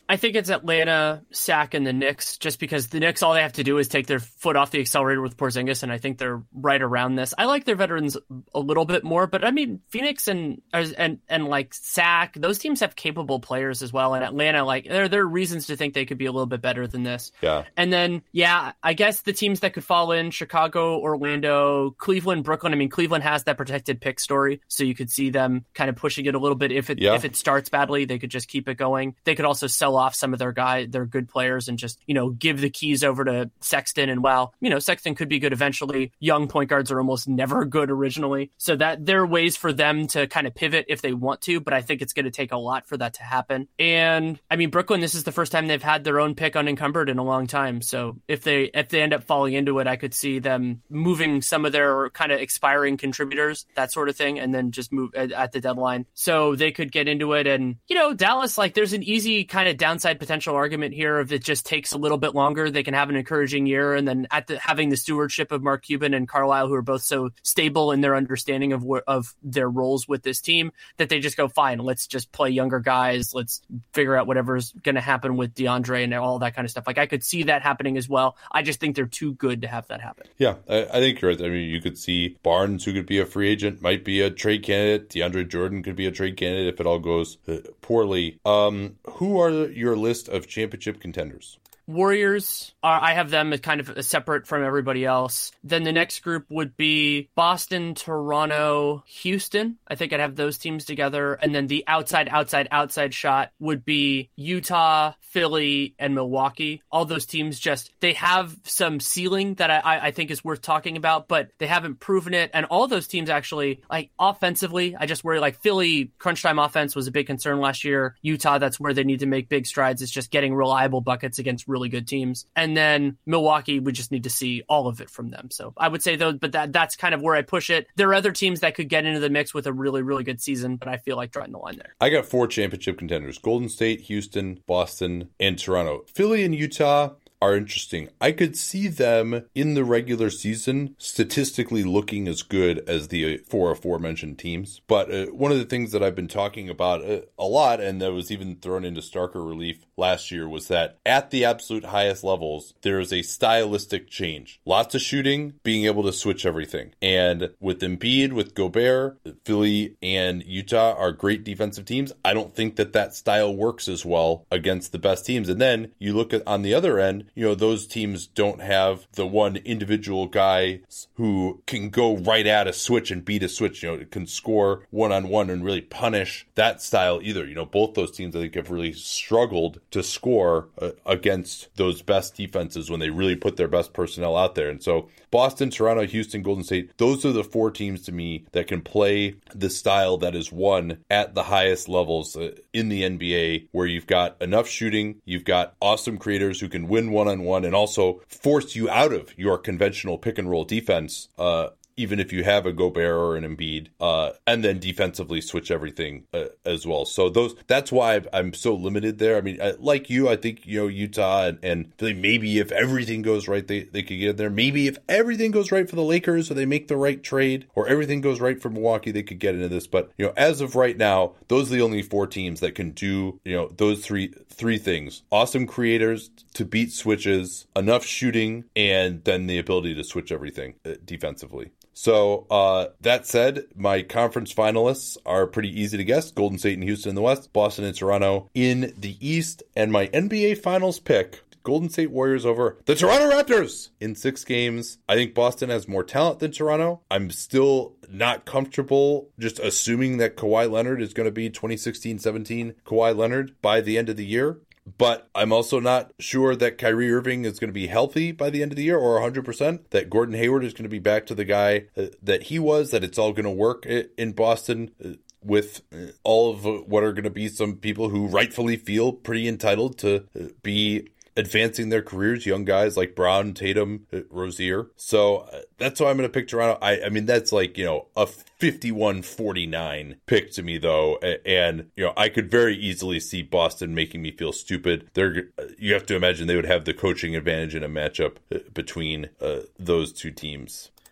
I think it's Atlanta, Sac, and the Knicks, just because the Knicks, all they have to do is take their foot off the accelerator with Porzingis, and I think they're right around this. I like their veterans a little bit more, but I mean, Phoenix and and and like Sac, those teams have capable players as well. And Atlanta, like there there are reasons to think they could be a little bit better than this. Yeah. And then yeah, I guess the teams that could fall in: Chicago, Orlando, Cleveland, Brooklyn. I mean, Cleveland has that protected pick story, so you could see them kind of pushing it a little bit. If it yeah. if it starts badly, they could just keep it going. They could also sell off some of their guy, their good players, and just, you know, give the keys over to Sexton. And while, you know, Sexton could be good eventually, young point guards are almost never good originally. So that there are ways for them to kind of pivot if they want to, but I think it's going to take a lot for that to happen. And I mean, Brooklyn, this is the first time they've had their own pick unencumbered in a long time. So if they if they end up falling into it, I could see them moving some of their kind of expiring contributors, that sort of thing, and then just move at, at the deadline. So they could get into it. And, you know, Dallas, like there's an easy kind of downside potential argument here. If it just takes a little bit longer, they can have an encouraging year. And then at the, having the stewardship of Mark Cuban and Carlisle, who are both so stable in their understanding of wh- of their roles with this team, that they just go, fine, let's just play younger guys. Let's figure out whatever's going to happen with DeAndre and all that kind of stuff. Like I could see that happening as well. I just think they're too good to have that happen. Yeah, I, I think you're right. I mean, you could see Barnes, who could be a free agent, might be a trade candidate. DeAndre Jordan could be a trade candidate if it all goes uh, poorly. Um, who are your list of championship contenders? Warriors, are, I have them as kind of separate from everybody else. Then the next group would be Boston, Toronto, Houston. I think I'd have those teams together. And then the outside, outside, outside shot would be Utah, Philly, and Milwaukee. All those teams just, they have some ceiling that I, I think is worth talking about, but they haven't proven it. And all those teams actually, like offensively, I just worry, like Philly, crunch time offense was a big concern last year. Utah, that's where they need to make big strides. It's just getting reliable buckets against really good teams. And then Milwaukee, we just need to see all of it from them. So I would say those, but that that's kind of where I push it. There are other teams that could get into the mix with a really, really good season, but I feel like drawing the line there. I got four championship contenders: Golden State, Houston, Boston, and Toronto. Philly and Utah are interesting. I could see them in the regular season statistically looking as good as the four aforementioned teams. But uh, one of the things that I've been talking about uh, a lot, and that was even thrown into starker relief last year, was that at the absolute highest levels, there is a stylistic change. Lots of shooting, being able to switch everything. And with Embiid, with Gobert, Philly and Utah are great defensive teams. I don't think that that style works as well against the best teams. And then you look at on the other end, you know, those teams don't have the one individual guy who can go right at a switch and beat a switch, you know, can score one-on-one and really punish that style either. You know, both those teams, I think, have really struggled to score uh, against those best defenses when they really put their best personnel out there. And so Boston, Toronto, Houston, Golden State, those are the four teams to me that can play the style that is won at the highest levels uh, in the N B A, where you've got enough shooting, you've got awesome creators who can win one-on-one and also force you out of your conventional pick-and-roll defense, uh, even if you have a Gobert or an Embiid, uh, and then defensively switch everything uh, as well. So those that's why I'm so limited there. I mean, I, like you, I think, you know, Utah and, and maybe if everything goes right, they, they could get in there. Maybe if everything goes right for the Lakers or they make the right trade or everything goes right for Milwaukee, they could get into this. But, you know, as of right now, those are the only four teams that can do, you know, those three three things. Awesome creators to beat switches, enough shooting, and then the ability to switch everything uh, defensively. So uh, that said, my conference finalists are pretty easy to guess. Golden State and Houston in the West, Boston and Toronto in the East. And my N B A Finals pick, Golden State Warriors over the Toronto Raptors in six games. I think Boston has more talent than Toronto. I'm still not comfortable just assuming that Kawhi Leonard is going to be twenty sixteen seventeen Kawhi Leonard by the end of the year. But I'm also not sure that Kyrie Irving is going to be healthy by the end of the year or one hundred percent, that Gordon Hayward is going to be back to the guy uh, that he was, that it's all going to work in Boston uh, with all of what are going to be some people who rightfully feel pretty entitled to uh, be advancing their careers, young guys like Brown, Tatum, Rozier. So uh, that's why I'm going to pick Toronto. I, I mean, that's like, you know, a fifty-one forty-nine pick to me, though. And, you know, I could very easily see Boston making me feel stupid. They're, you have to imagine they would have the coaching advantage in a matchup between uh, those two teams.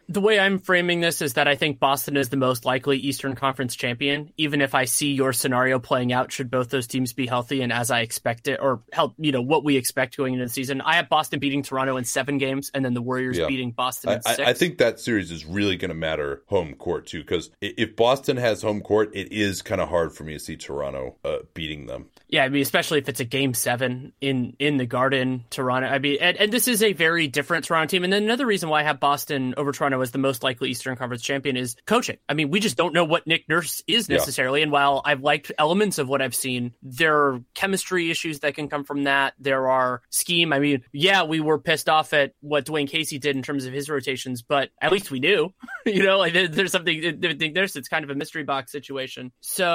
The way I'm framing this is that I think Boston is the most likely Eastern Conference champion, even if I see your scenario playing out should both those teams be healthy and as I expect it, or help, you know, what we expect going into the season. I have Boston beating Toronto in seven games and then the Warriors yeah. beating Boston in I, six. I think that series is really going to matter home court too, because if Boston has home court, it is kind of hard for me to see Toronto uh, beating them. Yeah, I mean, especially if it's a game seven in, in the Garden, Toronto. I mean, and, and this is a very different Toronto team. And then another reason why I have Boston over Toronto as the most likely Eastern Conference champion is coaching. I mean, we just don't know what Nick Nurse is necessarily. Yeah. And while I've liked elements of what I've seen, there are chemistry issues that can come from that. There are scheme. I mean, yeah, we were pissed off at what Dwayne Casey did in terms of his rotations, but at least we knew, you know, like there, there's something, there's, it's kind of a mystery box situation.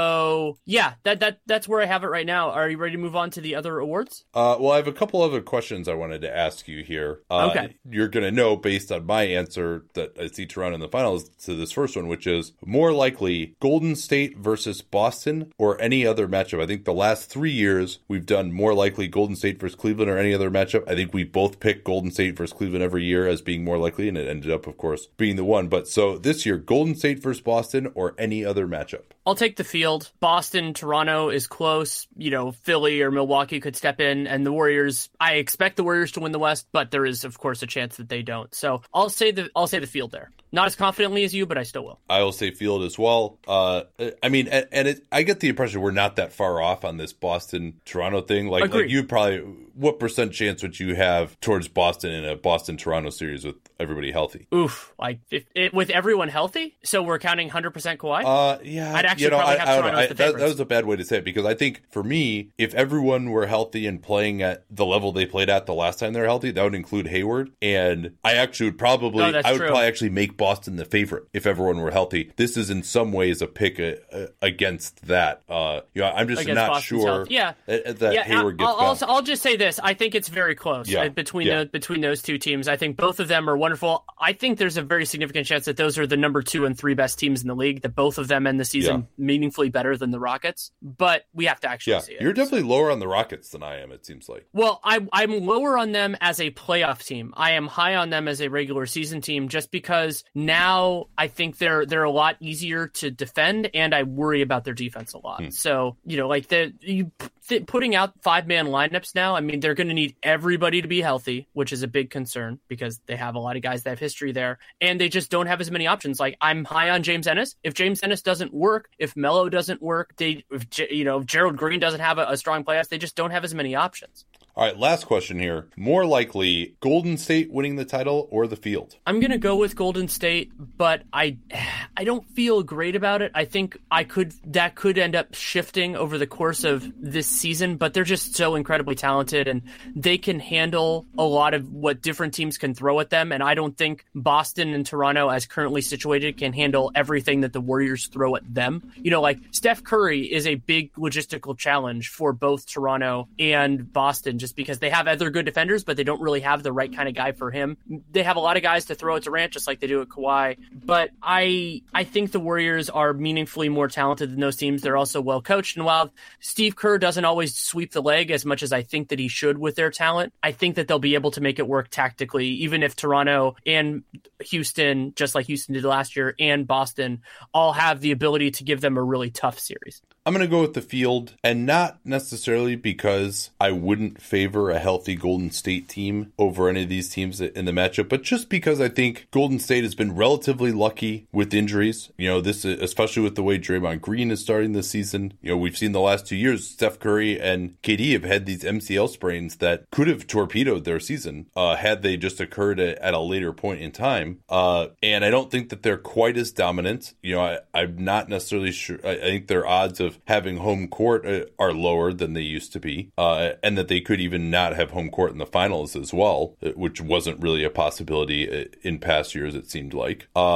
So yeah, that, that, that's where I have it right now. Are you ready to move on to the other awards? Uh, well, I have a couple other questions I wanted to ask you here. Uh, okay. You're going to know based on my answer that I see Toronto in the finals to this first one, which is more likely Golden State versus Boston or any other matchup. I think the last three years we've done more likely Golden State versus Cleveland or any other matchup. I think we both picked Golden State versus Cleveland every year as being more likely, and it ended up, of course, being the one. But so this year, Golden State versus Boston or any other matchup. I'll take the field. Boston, Toronto is close. You know, Philly or Milwaukee could step in, and the Warriors, I expect the Warriors to win the West, but there is, of course, a chance that they don't. So I'll say the I'll say the field there. Not as confidently as you, but I still will. I will say field as well. Uh, I mean, and, and it, I get the impression we're not that far off on this Boston-Toronto thing. Like, like you probably, what percent chance would you have towards Boston in a Boston-Toronto series with everybody healthy? Oof, like if, it, with everyone healthy? So we're counting one hundred percent Kawhi? Uh, yeah. I'd actually you know, probably I, have I Toronto I, as the that, favorites. that was a bad way to say it, because I think for me, if everyone were healthy and playing at the level they played at the last time they were healthy, that would include Hayward. And I actually would probably, no, I would true. probably actually make Boston the favorite if everyone were healthy. This is in some ways a pick a, a, against that. Uh, you know, I'm just against not Boston's sure health. Yeah. that, that yeah, Hayward gets I'll, back. also, I'll just say this. I think it's very close yeah. uh, between yeah. the, between those two teams. I think both of them are wonderful. I think there's a very significant chance that those are the number two and three best teams in the league, that both of them end the season yeah. meaningfully better than the Rockets. But we have to actually yeah. see it. You're definitely lower on the Rockets than I am, it seems like. Well, I, I'm lower on them as a playoff team. I am high on them as a regular season team, just because now I think they're they're a lot easier to defend, and I worry about their defense a lot. Hmm. So, you know, like the you th- putting out five-man lineups now, I mean, they're going to need everybody to be healthy, which is a big concern because they have a lot of guys that have history there, and they just don't have as many options. Like, I'm high on James Ennis. If James Ennis doesn't work, if Melo doesn't work, they, if, you know, if Gerald Green doesn't have a, a strong playoffs, they just don't have as many options. All right, last question here. More likely Golden State winning the title or the field? I'm going to go with Golden State, but I I don't feel great about it. I think I could that could end up shifting over the course of this season, but they're just so incredibly talented, and they can handle a lot of what different teams can throw at them, and I don't think Boston and Toronto, as currently situated, can handle everything that the Warriors throw at them. You know, like Steph Curry is a big logistical challenge for both Toronto and Boston, just because they have other good defenders, but they don't really have the right kind of guy for him. They have a lot of guys to throw at Durant, just like they do at Kawhi. But I I think the Warriors are meaningfully more talented than those teams. They're also well coached. And while Steve Kerr doesn't always sweep the leg as much as I think that he should with their talent, I think that they'll be able to make it work tactically, even if Toronto and Houston, just like Houston did last year, and Boston all have the ability to give them a really tough series. I'm going to go with the field, and not necessarily because I wouldn't favor a healthy Golden State team over any of these teams in the matchup, but just because I think Golden State has been relatively lucky with injuries. You know, this especially with the way Draymond Green is starting this season. You know, we've seen the last two years, Steph Curry and K D have had these M C L sprains that could have torpedoed their season uh, had they just occurred at, at a later point in time. Uh, and I don't think that they're quite as dominant. You know, I, I'm not necessarily sure. I, I think their odds of having home court are lower than they used to be, uh, and that they could even not have home court in the finals as well, which wasn't really a possibility in past years, it seemed like. Uh,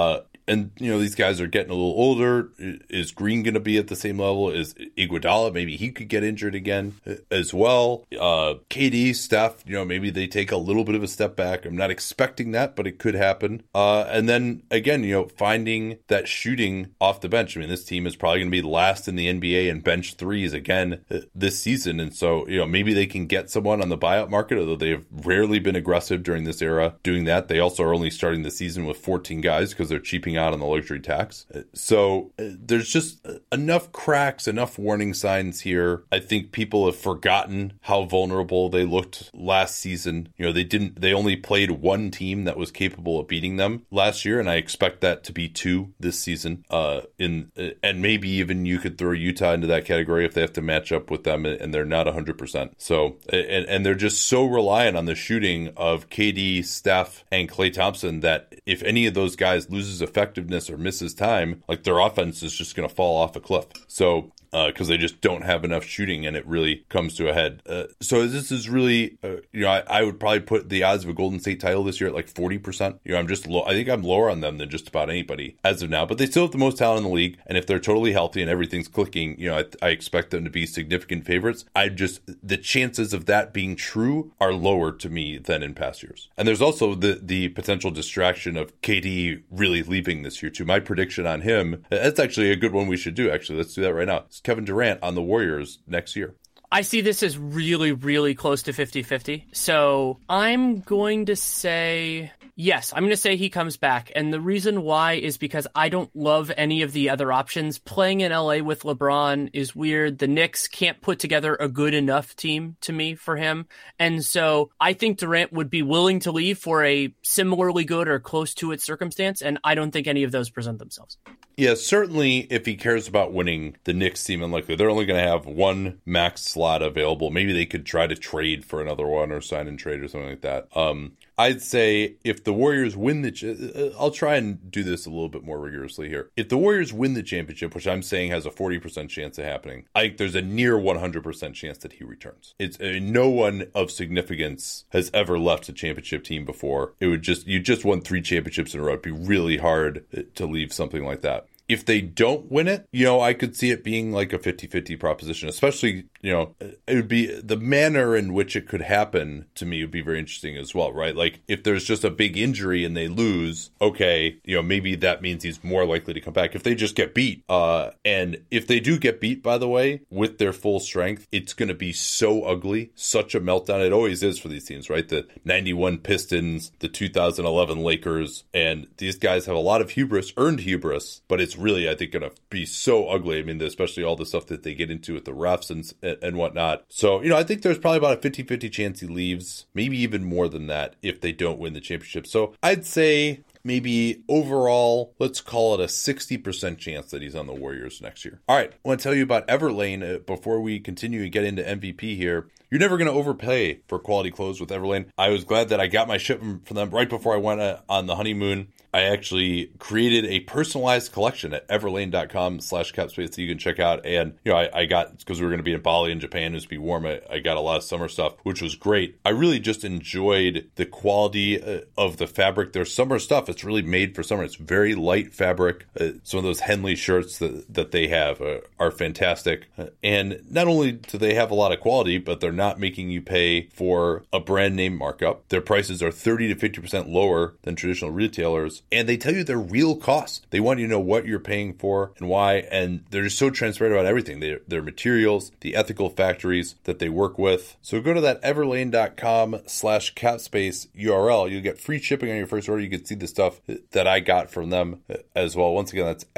and, you know, these guys are getting a little older. Is Green going to be at the same level? Is Iguodala, maybe he could get injured again as well. Uh, K D, Steph, you know, maybe they take a little bit of a step back. I'm not expecting that, but it could happen. Uh, and then, again, you know, finding that shooting off the bench. I mean, this team is probably going to be last in the N B A in bench threes again this season. And so, you know, maybe they can get someone on the buyout market, although they've rarely been aggressive during this era doing that. They also are only starting the season with fourteen guys because they're cheaping out on the luxury tax. So uh, there's just enough cracks, enough warning signs here. I think people have forgotten how vulnerable they looked last season. You know, they didn't, they only played one team that was capable of beating them last year, and I expect that to be two this season. Uh, in and maybe even you could throw Utah into that category if they have to match up with them and they're not one hundred percent. So, and, and they're just so reliant on the shooting of K D, Steph, and Klay Thompson that if any of those guys loses effectiveness or misses time, like their offense is just going to fall off a cliff. So, because uh, they just don't have enough shooting and it really comes to a head. Uh, so this is really, uh, you know, I, I would probably put the odds of a Golden State title this year at like forty percent. You know, I'm just low. I think I'm lower on them than just about anybody as of now, but they still have the most talent in the league. And if they're totally healthy and everything's clicking, you know, I, I expect them to be significant favorites. I just, the chances of that being true are lower to me than in past years. And there's also the, the potential distraction of K D really leaving this year too. My prediction on him, that's actually a good one we should do. Actually, let's do that right now. It's Kevin Durant on the Warriors next year. I see this as really, really close to fifty-fifty. So I'm going to say, yes, I'm going to say he comes back. And the reason why is because I don't love any of the other options. Playing in L A with LeBron is weird. The Knicks can't put together a good enough team to me for him. And so I think Durant would be willing to leave for a similarly good or close to it circumstance. And I don't think any of those present themselves. Yeah, certainly if he cares about winning, the Knicks seem unlikely. They're only going to have one max slot available. Maybe they could try to trade for another one or sign and trade or something like that. Um, I'd say if the Warriors win the... I'll try and do this a little bit more rigorously here. If the Warriors win the championship, which I'm saying has a forty percent chance of happening, I think there's a near one hundred percent chance that he returns. It's uh, no one of significance has ever left a championship team before. It would just... You just won three championships in a row. It'd be really hard to leave something like that. If they don't win it, you know, I could see it being like a fifty-fifty proposition, especially, you know, it would be the manner in which it could happen to me would be very interesting as well, right? Like if there's just a big injury and they lose, okay, you know, maybe that means he's more likely to come back. If they just get beat, uh, and if they do get beat, by the way, with their full strength, it's going to be so ugly, such a meltdown. It always is for these teams, right? The ninety-one Pistons, the two thousand eleven Lakers, and these guys have a lot of hubris, earned hubris, but it's really, I think, going to be so ugly. I mean, especially all the stuff that they get into with the refs and and whatnot. So, you know, I think there's probably about a fifty-fifty chance he leaves, maybe even more than that if they don't win the championship. So I'd say maybe overall, let's call it a sixty percent chance that he's on the Warriors next year. All right, I want to tell you about Everlane uh, before we continue and get into M V P here. You're never going to overpay for quality clothes with Everlane. I was glad that I got my shipment from them right before I went uh, on the honeymoon. I actually created a personalized collection at everlane.com slash capspace that you can check out. And, you know, I, I got, because we were going to be in Bali in Japan, it was to be warm, I, I got a lot of summer stuff, which was great. I really just enjoyed the quality uh, of the fabric. Their summer stuff, it's really made for summer. It's very light fabric. Uh, some of those Henley shirts that, that they have uh, are fantastic. Uh, and not only do they have a lot of quality, but they're not making you pay for a brand name markup. Their prices are thirty to fifty percent lower than traditional retailers. And they tell you their real costs. They want you to know what you're paying for and why. And they're just so transparent about everything. Their, their materials, the ethical factories that they work with. So go to that everlane.com slash capspace U R L. You'll get free shipping on your first order. You can see the stuff that I got from them as well. Once again, that's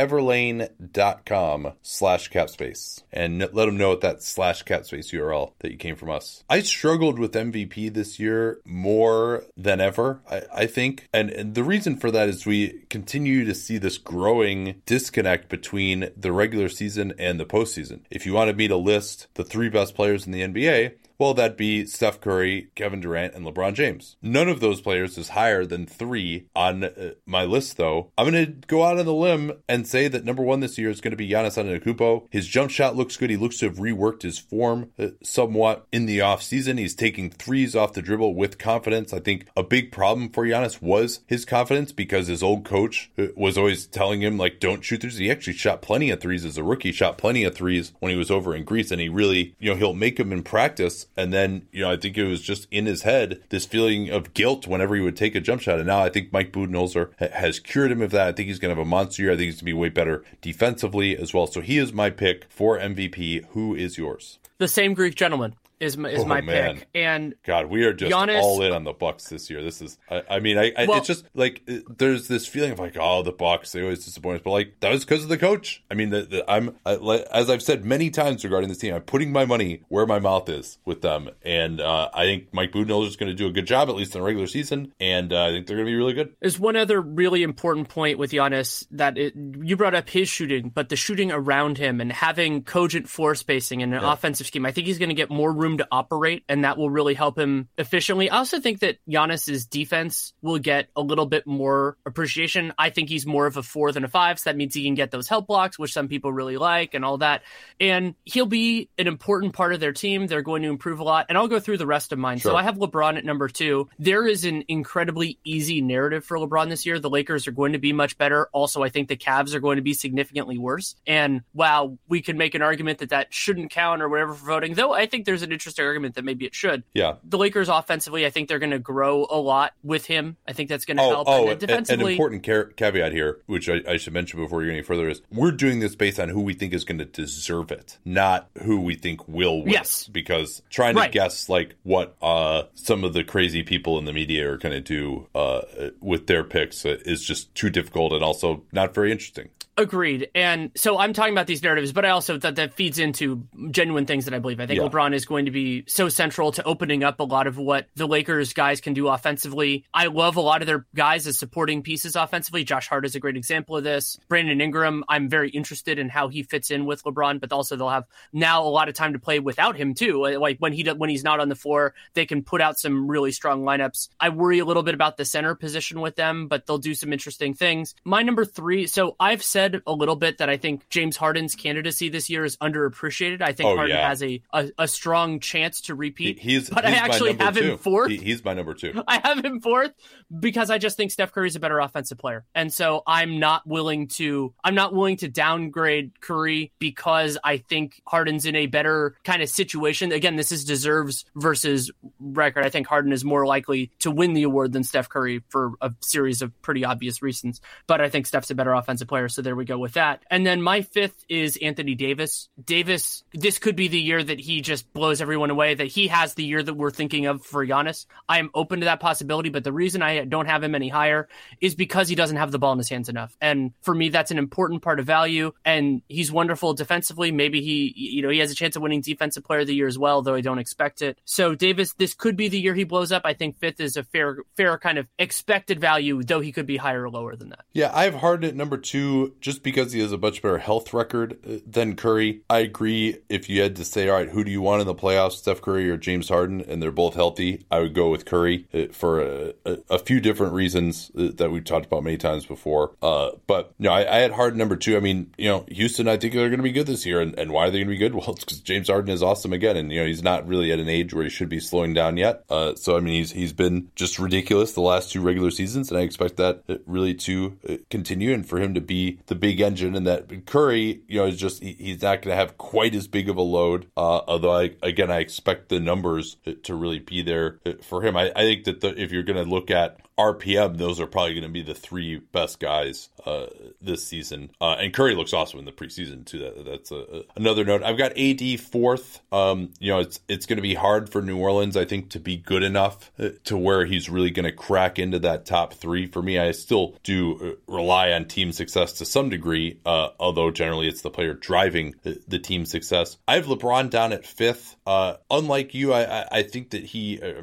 everlane.com slash capspace. And let them know at that slash capspace U R L that you came from us. I struggled with M V P this year more than ever, I, I think. And, and the reason for that is we continue to see this growing disconnect between the regular season and the postseason. If you wanted me to list the three best players in the N B A, Well, that'd be Steph Curry, Kevin Durant, and LeBron James. None of those players is higher than three on uh, my list, though. I'm going to go out on the limb and say that number one this year is going to be Giannis Antetokounmpo. His jump shot looks good. He looks to have reworked his form uh, somewhat in the offseason. He's taking threes off the dribble with confidence. I think a big problem for Giannis was his confidence because his old coach uh, was always telling him, like, don't shoot threes. He actually shot plenty of threes as a rookie, shot plenty of threes when he was over in Greece, and he really, you know, he'll make them in practice. And then, you know, I think it was just in his head, this feeling of guilt whenever he would take a jump shot. And now I think Mike Budenholzer ha- has cured him of that. I think he's going to have a monster year. I think he's going to be way better defensively as well. So he is my pick for M V P. Who is yours? The same Greek gentleman is my, is oh, my man. pick. And God, we are just Giannis, all in on the Bucks this year. This is, I, I mean, I, I well, it's just like there's this feeling of like, oh, the Bucks, they always disappoint us, but like that was because of the coach. I mean, the, the, I'm I, like, as I've said many times regarding this team, I'm putting my money where my mouth is with them, and uh, I think Mike Budenholzer is going to do a good job at least in the regular season, and uh, I think they're going to be really good. There's one other really important point with Giannis that it, you brought up his shooting, but the shooting around him and having cogent floor spacing and an yeah. offensive scheme. I think he's going to get more room to operate, and that will really help him efficiently. I also think that Giannis's defense will get a little bit more appreciation. I think he's more of a four than a five, so that means he can get those help blocks, which some people really like and all that. And he'll be an important part of their team. They're going to improve a lot. And I'll go through the rest of mine. Sure. So I have LeBron at number two. There is an incredibly easy narrative for LeBron this year. The Lakers are going to be much better. Also, I think the Cavs are going to be significantly worse. And while we can make an argument that that shouldn't count or whatever for voting, though I think there's an interesting argument that maybe it should. Yeah. The Lakers offensively, I think they're going to grow a lot with him. I think that's going to oh, help. Oh, and defensively, an important ca- caveat here, which I, I should mention before you go any further, is we're doing this based on who we think is going to deserve it, not who we think will win. Yes. Because trying to right. guess like what uh, some of the crazy people in the media are going to do uh, with their picks uh, is just too difficult and also not very interesting. Agreed. And so I'm talking about these narratives, but I also thought that feeds into genuine things that I believe. I think yeah. LeBron is going to be so central to opening up a lot of what the Lakers guys can do offensively. I love a lot of their guys as supporting pieces offensively. Josh Hart is a great example of this. Brandon Ingram, I'm very interested in how he fits in with LeBron, but also they'll have now a lot of time to play without him too. Like when he when he's not on the floor, they can put out some really strong lineups. I worry a little bit about the center position with them, but they'll do some interesting things. My number three, so I've said a little bit that I think James Harden's candidacy this year is underappreciated. I think oh, Harden yeah. has a, a, a strong chance to repeat. He, he's, but he's I actually have two. him fourth. He, he's my number two. I have him fourth because I just think Steph Curry's a better offensive player. And so I'm not willing to I'm not willing to downgrade Curry because I think Harden's in a better kind of situation. Again, this is deserves versus record. I think Harden is more likely to win the award than Steph Curry for a series of pretty obvious reasons. But I think Steph's a better offensive player, so there we go with that. And then my fifth is Anthony Davis. Davis, this could be the year that he just blows everyone away, that he has the year that we're thinking of for Giannis. I am open to that possibility, but the reason I don't have him any higher is because he doesn't have the ball in his hands enough. And for me, that's an important part of value. And he's wonderful defensively. Maybe he, you know, he has a chance of winning Defensive Player of the Year as well, though I don't expect it. So Davis, this could be the year he blows up. I think fifth is a fair, fair kind of expected value, though he could be higher or lower than that. Yeah, I have Harden at number two just because he has a much better health record than Curry. I agree. If you had to say, all right, who do you want in the playoffs, Steph Curry or James Harden, and they're both healthy, I would go with Curry for a, a, a few different reasons that we've talked about many times before. Uh, but, you know, I, I had Harden number two. I mean, you know, Houston, I think they're going to be good this year. And, and why are they going to be good? Well, it's because James Harden is awesome again. And, you know, he's not really at an age where he should be slowing down yet. Uh, so, I mean, he's he's been just ridiculous the last two regular seasons. And I expect that really to continue and for him to be the big engine. And that Curry, you know, is just, he, he's not going to have quite as big of a load. Uh, although, I, again, I expect the numbers to really be there for him. I, I think that the, if you're going to look at R P M, those are probably going to be the three best guys uh, this season. Uh, and Curry looks awesome in the preseason too. That, that's a, a, another note. I've got A D fourth. Um, you know, it's it's going to be hard for New Orleans, I think, to be good enough to where he's really going to crack into that top three. For me, I still do rely on team success to some degree, uh, although generally it's the player driving the, the team success. I have LeBron down at fifth. Uh, unlike you, I, I, I think that he... Um,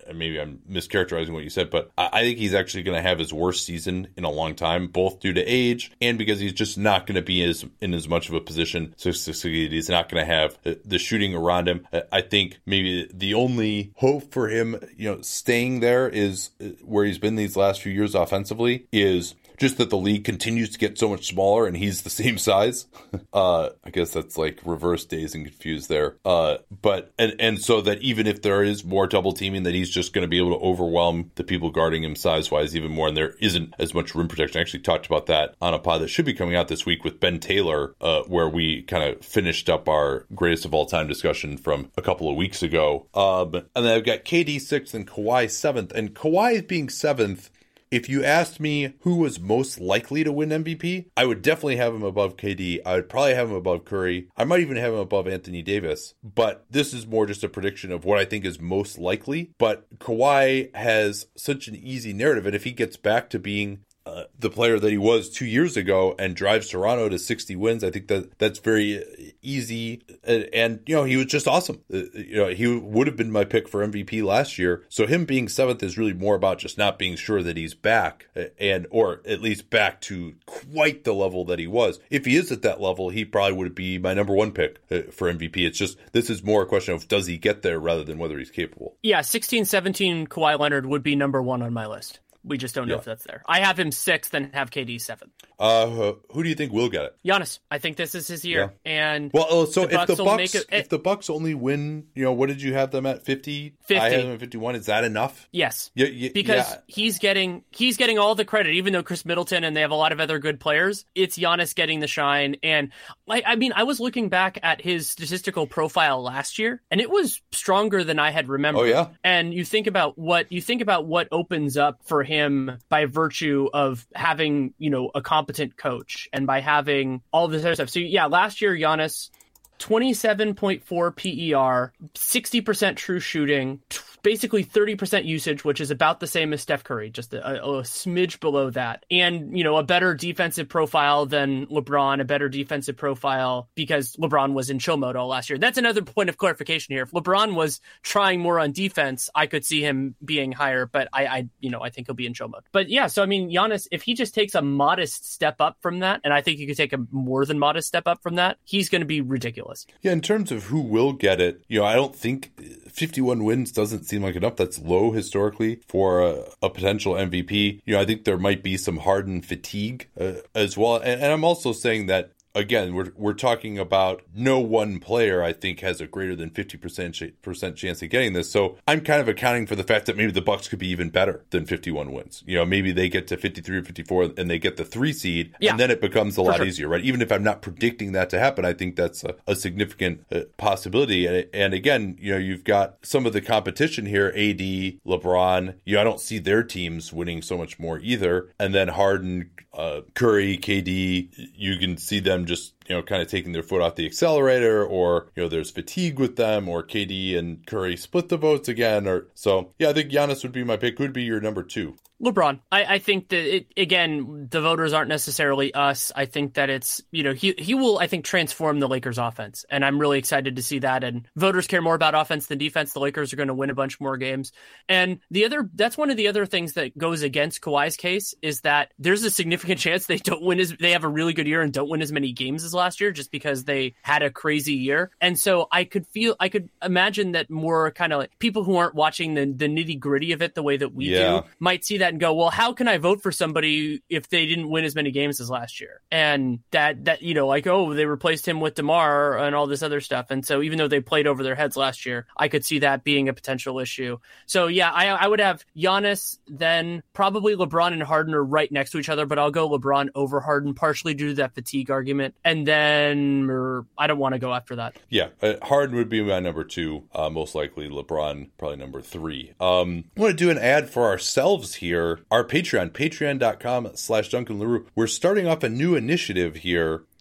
maybe I'm mischaracterizing what you said, but I, I think he's actually going to have his worst season in a long time, both due to age and because he's just not going to be as in as much of a position to succeed. He's not going to have the shooting around him. I think maybe the only hope for him, you know, staying there is where he's been these last few years offensively is just that the league continues to get so much smaller and he's the same size. uh, I guess that's like reverse Dazed and Confused there. Uh, but, and, and so that even if there is more double teaming, that he's just going to be able to overwhelm the people guarding him size wise even more. And there isn't as much rim protection. I actually talked about that on a pod that should be coming out this week with Ben Taylor, uh, where we kind of finished up our greatest of all time discussion from a couple of weeks ago. Um, and then I've got K D sixth and Kawhi seventh. And Kawhi being seventh, if you asked me who was most likely to win M V P, I would definitely have him above K D. I would probably have him above Curry. I might even have him above Anthony Davis. But this is more just a prediction of what I think is most likely. But Kawhi has such an easy narrative. And if he gets back to being Uh, the player that he was two years ago and drives Toronto to sixty wins, I think that that's very easy. And, and you know, he was just awesome. Uh, you know, he would have been my pick for M V P last year. So him being seventh is really more about just not being sure that he's back and, or at least back to quite the level that he was. If he is at that level, he probably would be my number one pick for M V P. It's just, this is more a question of does he get there rather than whether he's capable. Yeah, sixteen seventeen Kawhi Leonard would be number one on my list. We just don't know yeah. if that's there. I have him sixth and have K D seventh. Uh, who do you think will get it? Giannis. I think this is his year. Yeah. And well, so the if the Bucks, a, if the Bucks only win, you know, what did you have them at? fifty? fifty. I have them at fifty-one. Is that enough? Yes. Yeah, yeah, because yeah. he's getting he's getting all the credit, even though Chris Middleton and they have a lot of other good players. It's Giannis getting the shine. And I, I mean, I was looking back at his statistical profile last year, and it was stronger than I had remembered. Oh yeah. And you think about what you think about what opens up for him by virtue of having, you know, a competent coach and by having all this other stuff. So yeah, last year, Giannis, twenty-seven point four P E R, sixty percent true shooting, t- basically thirty percent usage, which is about the same as Steph Curry, just a, a smidge below that. And, you know, a better defensive profile than LeBron, a better defensive profile because LeBron was in chill mode all last year. That's another point of clarification here. If LeBron was trying more on defense, I could see him being higher, but I, I you know, I think he'll be in chill mode. But yeah, so I mean, Giannis, if he just takes a modest step up from that, and I think he could take a more than modest step up from that, he's going to be ridiculous. Yeah, in terms of who will get it, you know, I don't think fifty-one wins doesn't seem like enough. That's low historically for a, a potential M V P. You know, I think there might be some Harden fatigue uh, as well. And, and I'm also saying that, again, we're we're talking about no one player, I think, has a greater than fifty percent percent chance of getting this. So I'm kind of accounting for the fact that maybe the Bucks could be even better than fifty-one wins. You know, maybe they get to fifty-three or fifty-four and they get the three seed, yeah, and then it becomes a lot sure. easier, right? Even if I'm not predicting that to happen, I think that's a, a significant uh, possibility. And, and again, you know, you've got some of the competition here, A D, LeBron. You know, I don't see their teams winning so much more either. And then Harden, uh, Curry, K D, you can see them just, you know, kind of taking their foot off the accelerator, or, you know, there's fatigue with them, or K D and Curry split the votes again. Or so, yeah, I think Giannis would be my pick. Would be your number two? LeBron. I, I think that, it, again, the voters aren't necessarily us. I think that it's, you know, he he will, I think, transform the Lakers offense. And I'm really excited to see that. And voters care more about offense than defense. The Lakers are going to win a bunch more games. And the other, that's one of the other things that goes against Kawhi's case is that there's a significant chance they don't win as, they have a really good year and don't win as many games as last year just because they had a crazy year. And so I could feel, I could imagine that more kind of like people who aren't watching the, the nitty gritty of it the way that we yeah. do might see that and go, well, how can I vote for somebody if they didn't win as many games as last year? And that, that, you know, like, oh, they replaced him with DeMar and all this other stuff. And so even though they played over their heads last year, I could see that being a potential issue. So yeah, I, I would have Giannis, then probably LeBron and Harden are right next to each other, but I'll go LeBron over Harden, partially due to that fatigue argument. And then or I don't want to go after that. Yeah, uh, Harden would be my number two, uh, most likely LeBron, probably number three. Um, I want to do an ad for ourselves here. Our Patreon, patreon.com slash Duncan LaRue. We're starting off a new initiative here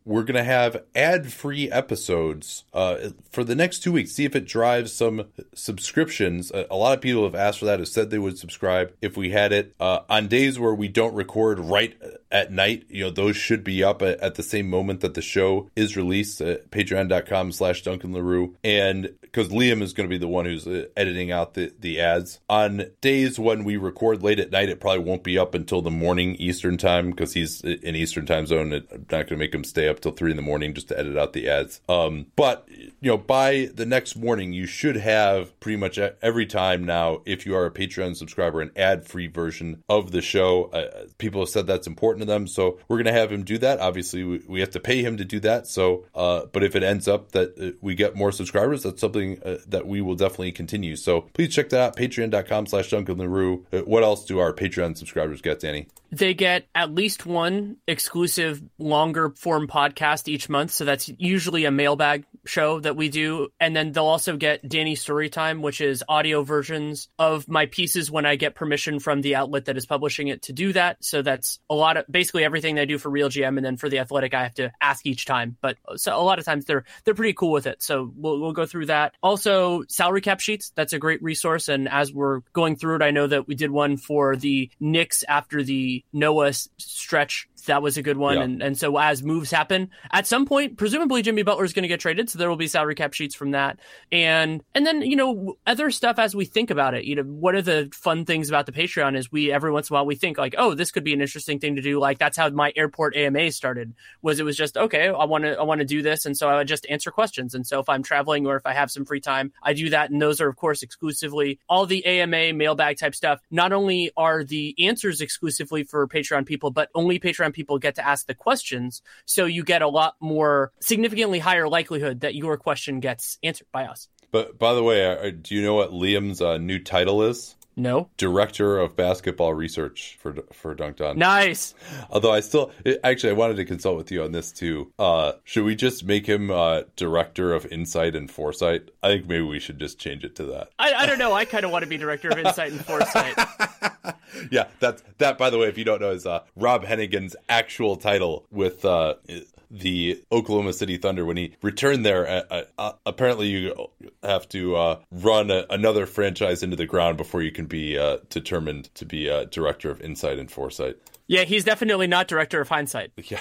we're going to have ad-free episodes uh, for the next two weeks. See if it drives some subscriptions. A, a lot of people have asked for that, have said they would subscribe if we had it. Uh, on days where we don't record right at night, you know, those should be up at, at the same moment that the show is released at patreon.com slash Duncan LaRue. And because Liam is going to be the one who's uh, editing out the, the ads. On days when we record late at night, it probably won't be up until the morning Eastern time because he's in Eastern time zone. I'm not going to make him stay up till three in the morning just to edit out the ads. Um, but, you know, by the next morning, you should have pretty much every time now, if you are a Patreon subscriber, an ad-free version of the show. Uh, people have said that's important to them, so we're going to have him do that. Obviously, we, we have to pay him to do that. So, uh, but if it ends up that uh, we get more subscribers, that's something uh, that we will definitely continue. So please check that out, patreon.com slash Duncan LaRue. Uh, what else do our Patreon subscribers get, Danny? They get at least one exclusive longer form podcast each month. So that's usually a mailbag show that we do. And then they'll also get Danny Storytime, which is audio versions of my pieces when I get permission from the outlet that is publishing it to do that. So that's a lot of basically everything they do for Real G M. And then for The Athletic, I have to ask each time. But so a lot of times they're they're pretty cool with it. So we'll, we'll go through that. Also, salary cap sheets. That's a great resource. And as we're going through it, I know that we did one for the Knicks after the Noah stretch. That was a good one. Yeah. And and so as moves happen, at some point, presumably Jimmy Butler is going to get traded. So there will be salary cap sheets from that. And and then, you know, other stuff as we think about it. You know, one of the fun things about the Patreon is we every once in a while we think like, oh, this could be an interesting thing to do. Like that's how my airport A M A started, was it was just, okay, I want to I want to do this. And so I would just answer questions. And so if I'm traveling or if I have some free time, I do that. And those are, of course, exclusively all the A M A mailbag type stuff. Not only are the answers exclusively for Patreon people, but only Patreon people get to ask the questions. So you get a lot more, significantly higher likelihood that your question gets answered by us. But by the way, uh, do you know what Liam's uh, new title is? No. Director of Basketball Research for for Dunked On. Nice. Although I still, actually, I wanted to consult with you on this too. Uh, should we just make him uh, Director of Insight and Foresight? I think maybe we should just change it to that. I, I don't know. I kind of want to be Director of Insight and Foresight. Yeah, that's, that, by the way, if you don't know, is uh, Rob Hennigan's actual title with uh, the Oklahoma City Thunder when he returned there. Uh, uh, apparently, you have to uh, run a, another franchise into the ground before you can be uh, determined to be uh, Director of Insight and Foresight. Yeah, he's definitely not Director of Hindsight. Yeah.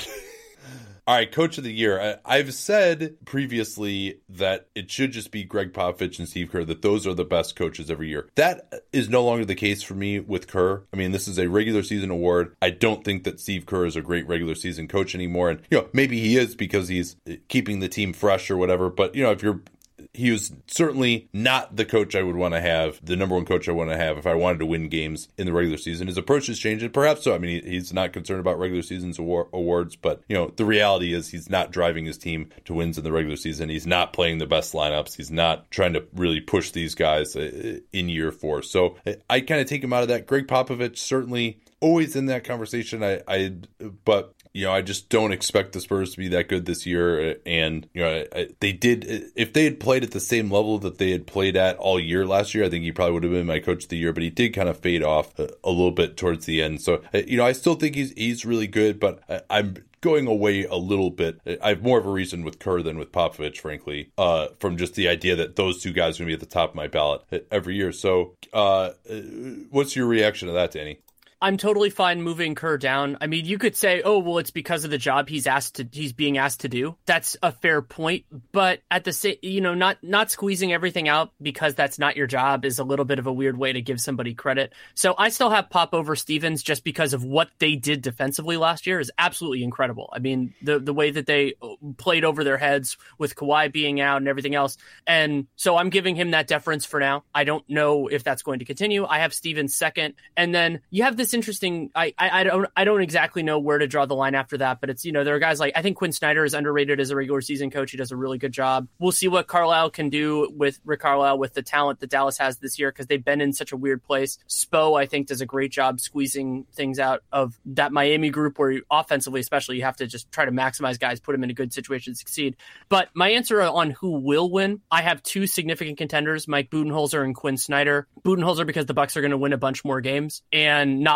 All right, Coach of the Year. I, I've said previously that it should just be Greg Popovich and Steve Kerr, that those are the best coaches every year. That is no longer the case for me with Kerr. I mean, this is a regular season award. I don't think that Steve Kerr is a great regular season coach anymore. And, you know, maybe he is because he's keeping the team fresh or whatever. But, you know, if you're he was certainly not the coach I would want to have, the number one coach I want to have if I wanted to win games in the regular season. His approach has changed, and perhaps so. I mean, he, he's not concerned about regular season's award, awards, but, you know, the reality is he's not driving his team to wins in the regular season. He's not playing the best lineups. He's not trying to really push these guys uh, in year four. So I, I kind of take him out of that. Greg Popovich, certainly always in that conversation. I, I but... You know, I just don't expect the Spurs to be that good this year. And, you know, they did, if they had played at the same level that they had played at all year last year, I think he probably would have been my coach of the year, but he did kind of fade off a, a little bit towards the end. So, you know, I still think he's, he's really good, but I, I'm going away a little bit. I have more of a reason with Kerr than with Popovich, frankly, uh, from just the idea that those two guys are going to be at the top of my ballot every year. So, uh, what's your reaction to that, Danny? I'm totally fine moving Kerr down. I mean, you could say, oh, well, it's because of the job he's asked to, he's being asked to do. That's a fair point. But at the same, you know, not, not squeezing everything out because that's not your job is a little bit of a weird way to give somebody credit. So I still have Pop over Stevens just because of what they did defensively last year is absolutely incredible. I mean, the, the way that they played over their heads with Kawhi being out and everything else. And so I'm giving him that deference for now. I don't know if that's going to continue. I have Stevens second. And then you have this interesting. I, I I don't I don't exactly know where to draw the line after that, but it's, you know, there are guys like, I think Quinn Snyder is underrated as a regular season coach. He does a really good job. We'll see what Carlisle can do with Rick Carlisle with the talent that Dallas has this year, because they've been in such a weird place. Spo, I think, does a great job squeezing things out of that Miami group where you, offensively especially, you have to just try to maximize guys, put them in a good situation to succeed. But my answer on who will win, I have two significant contenders, Mike Budenholzer and Quinn Snyder. Budenholzer because the Bucks are going to win a bunch more games, and not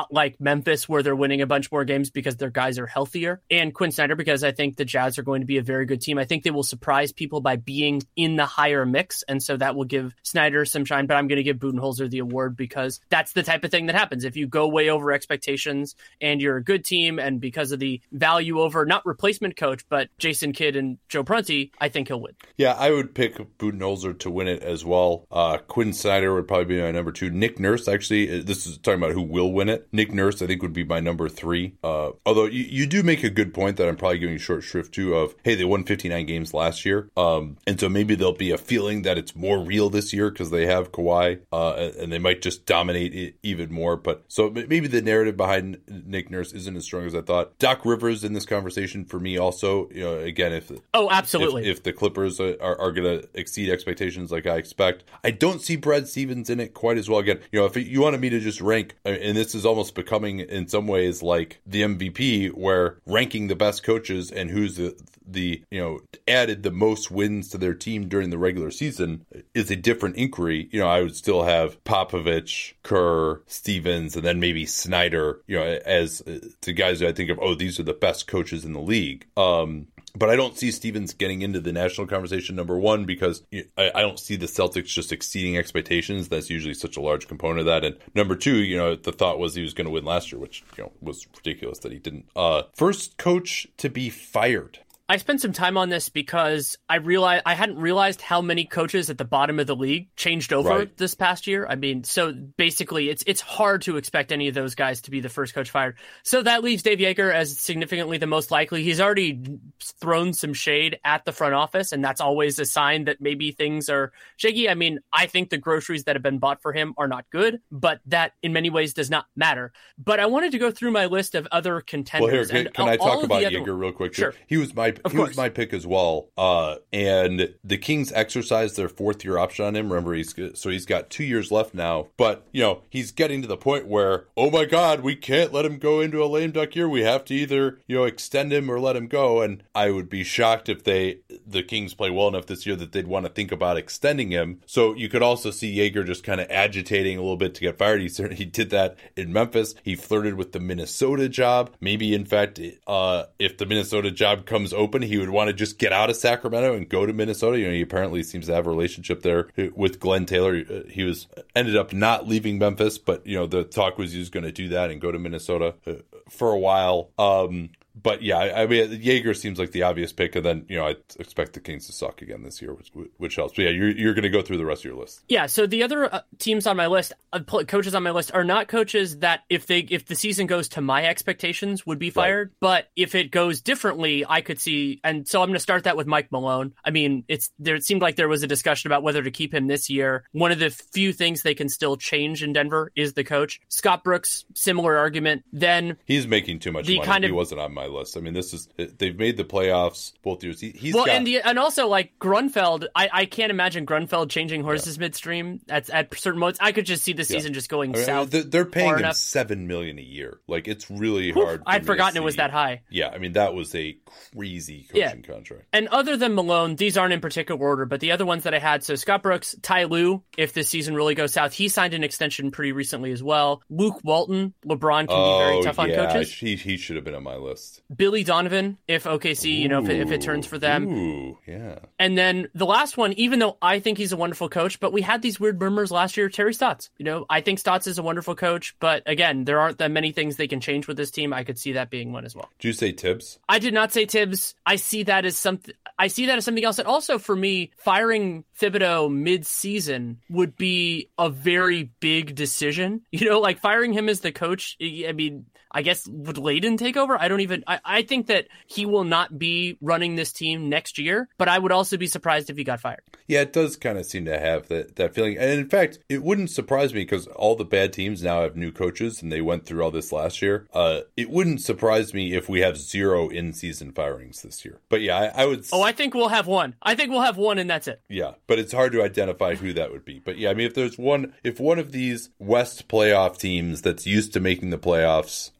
not like Memphis where they're winning a bunch more games because their guys are healthier, and Quinn Snyder because I think the Jazz are going to be a very good team. I think they will surprise people by being in the higher mix, and so that will give Snyder some shine, but I'm going to give Budenholzer the award because that's the type of thing that happens. If you go way over expectations and you're a good team, and because of the value over, not replacement coach, but Jason Kidd and Joe Prunty, I think he'll win. Yeah, I would pick Budenholzer to win it as well. Uh, Quinn Snyder would probably be my number two. Nick Nurse, actually, this is talking about who will win it. Nick Nurse, I think, would be my number three. Uh, although you, you do make a good point that I'm probably giving short shrift to of, hey, they won fifty-nine games last year. Um, and so maybe there'll be a feeling that it's more real this year because they have Kawhi, uh, and they might just dominate it even more. But so maybe the narrative behind Nick Nurse isn't as strong as I thought. Doc Rivers in this conversation for me also, you know, again, if oh, absolutely, if, if the Clippers are, are going to exceed expectations like I expect, I don't see Brad Stevens in it quite as well. Again, you know, if you wanted me to just rank, and this is almost becoming in some ways like the M V P, where ranking the best coaches and who's the the you know added the most wins to their team during the regular season is a different inquiry. You know, I would still have Popovich, Kerr, Stevens, and then maybe Snyder, you know, as uh, to guys that I think of, oh, these are the best coaches in the league. Um, But I don't see Stevens getting into the national conversation, number one, because I, I don't see the Celtics just exceeding expectations. That's usually such a large component of that. And number two, you know, the thought was he was going to win last year, which, you know, was ridiculous that he didn't. Uh, first coach to be fired. I spent some time on this because I realized I hadn't realized how many coaches at the bottom of the league changed over right. this past year. I mean, so basically it's it's hard to expect any of those guys to be the first coach fired. So that leaves Dave Joerger as significantly the most likely. He's already thrown some shade at the front office, and that's always a sign that maybe things are shaky. I mean, I think the groceries that have been bought for him are not good, but that in many ways does not matter. But I wanted to go through my list of other contenders. Well, here, can, and can I talk about other... Joerger real quick? Sure. He was my Of he course. was my pick as well. Uh, and the Kings exercised their fourth year option on him. Remember, he's so he's got two years left now. But you know, he's getting to the point where, oh my God, we can't let him go into a lame duck year. We have to either you know extend him or let him go. And I would be shocked if they the Kings play well enough this year that they'd want to think about extending him. So you could also see Joerger just kind of agitating a little bit to get fired. He certainly he did that in Memphis. He flirted with the Minnesota job. Maybe in fact, uh, if the Minnesota job comes open, he would want to just get out of Sacramento and go to Minnesota. You know, he apparently seems to have a relationship there with Glenn Taylor. He was ended up not leaving Memphis, but you know, the talk was he was going to do that and go to Minnesota for a while. Um, But yeah, I, I mean, Joerger seems like the obvious pick, and then you know I expect the Kings to suck again this year, which, which helps. But yeah, you're you're going to go through the rest of your list. Yeah. So the other uh, teams on my list, uh, coaches on my list, are not coaches that if they if the season goes to my expectations would be fired. Right. But if it goes differently, I could see. And so I'm going to start that with Mike Malone. I mean, it's there. It seemed like there was a discussion about whether to keep him this year. One of the few things they can still change in Denver is the coach. Scott Brooks, similar argument. Then he's making too much money. Kind of, he wasn't on my list. I mean, this is they've made the playoffs both years. He, he's well, got... and the, and also like Grunfeld, I, I can't imagine Grunfeld changing horses yeah. midstream at at certain moments. I could just see the season yeah. just going I mean, south. They're, they're paying him enough. seven million a year. Like it's really Whew, hard. I'd forgotten it was that high. Yeah, I mean that was a crazy coaching yeah. contract. And other than Malone, these aren't in particular order, but the other ones that I had. So Scott Brooks, Ty Lue, if this season really goes south, he signed an extension pretty recently as well. Luke Walton, LeBron can oh, be very tough on yeah. coaches. He he should have been on my list. Billy Donovan, if O K C, ooh, you know, if it, if it turns for them. Ooh, yeah. And then the last one, even though I think he's a wonderful coach, but we had these weird murmurs last year, Terry Stotts. You know, I think Stotts is a wonderful coach, but again, there aren't that many things they can change with this team. I could see that being one as well. Did you say Tibbs? I did not say Tibbs. I see that as something. I see that as something else. And also for me, firing Thibodeau mid-season would be a very big decision. You know, like firing him as the coach. I mean, I guess would Layden take over? I don't even, I, I think that he will not be running this team next year, but I would also be surprised if he got fired. Yeah, it does kind of seem to have that, that feeling. And in fact, it wouldn't surprise me because all the bad teams now have new coaches and they went through all this last year. Uh, it wouldn't surprise me if we have zero in-season firings this year. But yeah, I, I would... Oh, I think we'll have one. I think we'll have one and that's it. Yeah, but it's hard to identify who that would be. But yeah, I mean, if there's one, if one of these West playoff teams that's used to making the playoffs, uh,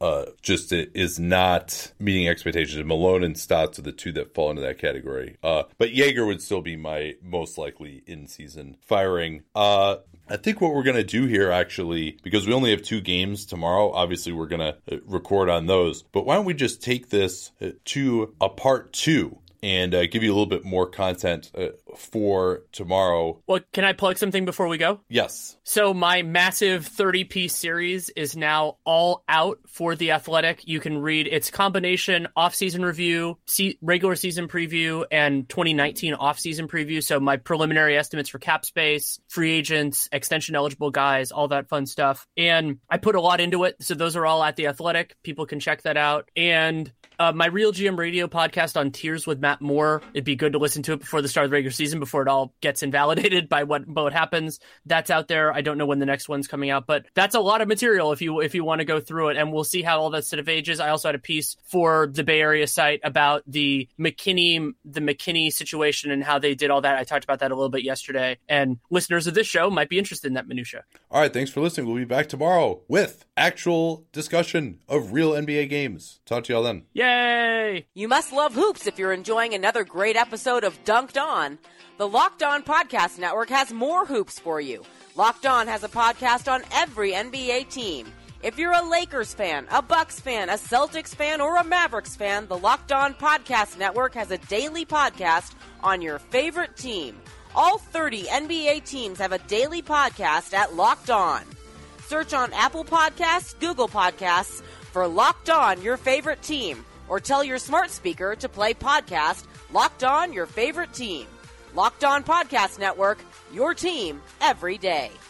uh, just is not meeting expectations. Malone and Stotts are the two that fall into that category. Uh, but Jaeger would still be my most likely in-season firing. Uh, I think what we're going to do here, actually, because we only have two games tomorrow, obviously we're going to record on those. But why don't we just take this to a part two and uh, give you a little bit more content uh, for tomorrow. Well, can I plug something before we go? Yes. So my massive thirty-piece series is now all out for The Athletic. You can read its combination off-season review, se- regular season preview, and twenty nineteen off-season preview. So my preliminary estimates for cap space, free agents, extension-eligible guys, all that fun stuff. And I put a lot into it, so those are all at The Athletic. People can check that out. And Uh, my Real G M Radio podcast on Tiers with Matt Moore. It'd be good to listen to it before the start of the regular season, before it all gets invalidated by what, by what happens. That's out there. I don't know when the next one's coming out, but that's a lot of material if you if you want to go through it, and we'll see how all that stuff ages. I also had a piece for the Bay Area site about the McKinney the McKinney situation and how they did all that. I talked about that a little bit yesterday, and listeners of this show might be interested in that minutia. All right, thanks for listening. We'll be back tomorrow with actual discussion of real N B A games. Talk to y'all then. Yay! You must love hoops if you're enjoying another great episode of Dunked On. The Locked On Podcast Network has more hoops for you. Locked On has a podcast on every N B A team. If you're a Lakers fan, a Bucks fan, a Celtics fan, or a Mavericks fan, the Locked On Podcast Network has a daily podcast on your favorite team. All thirty N B A teams have a daily podcast at Locked On. Search on Apple Podcasts, Google Podcasts for Locked On, your favorite team, or tell your smart speaker to play podcast Locked On, your favorite team. Locked On Podcast Network, your team every day.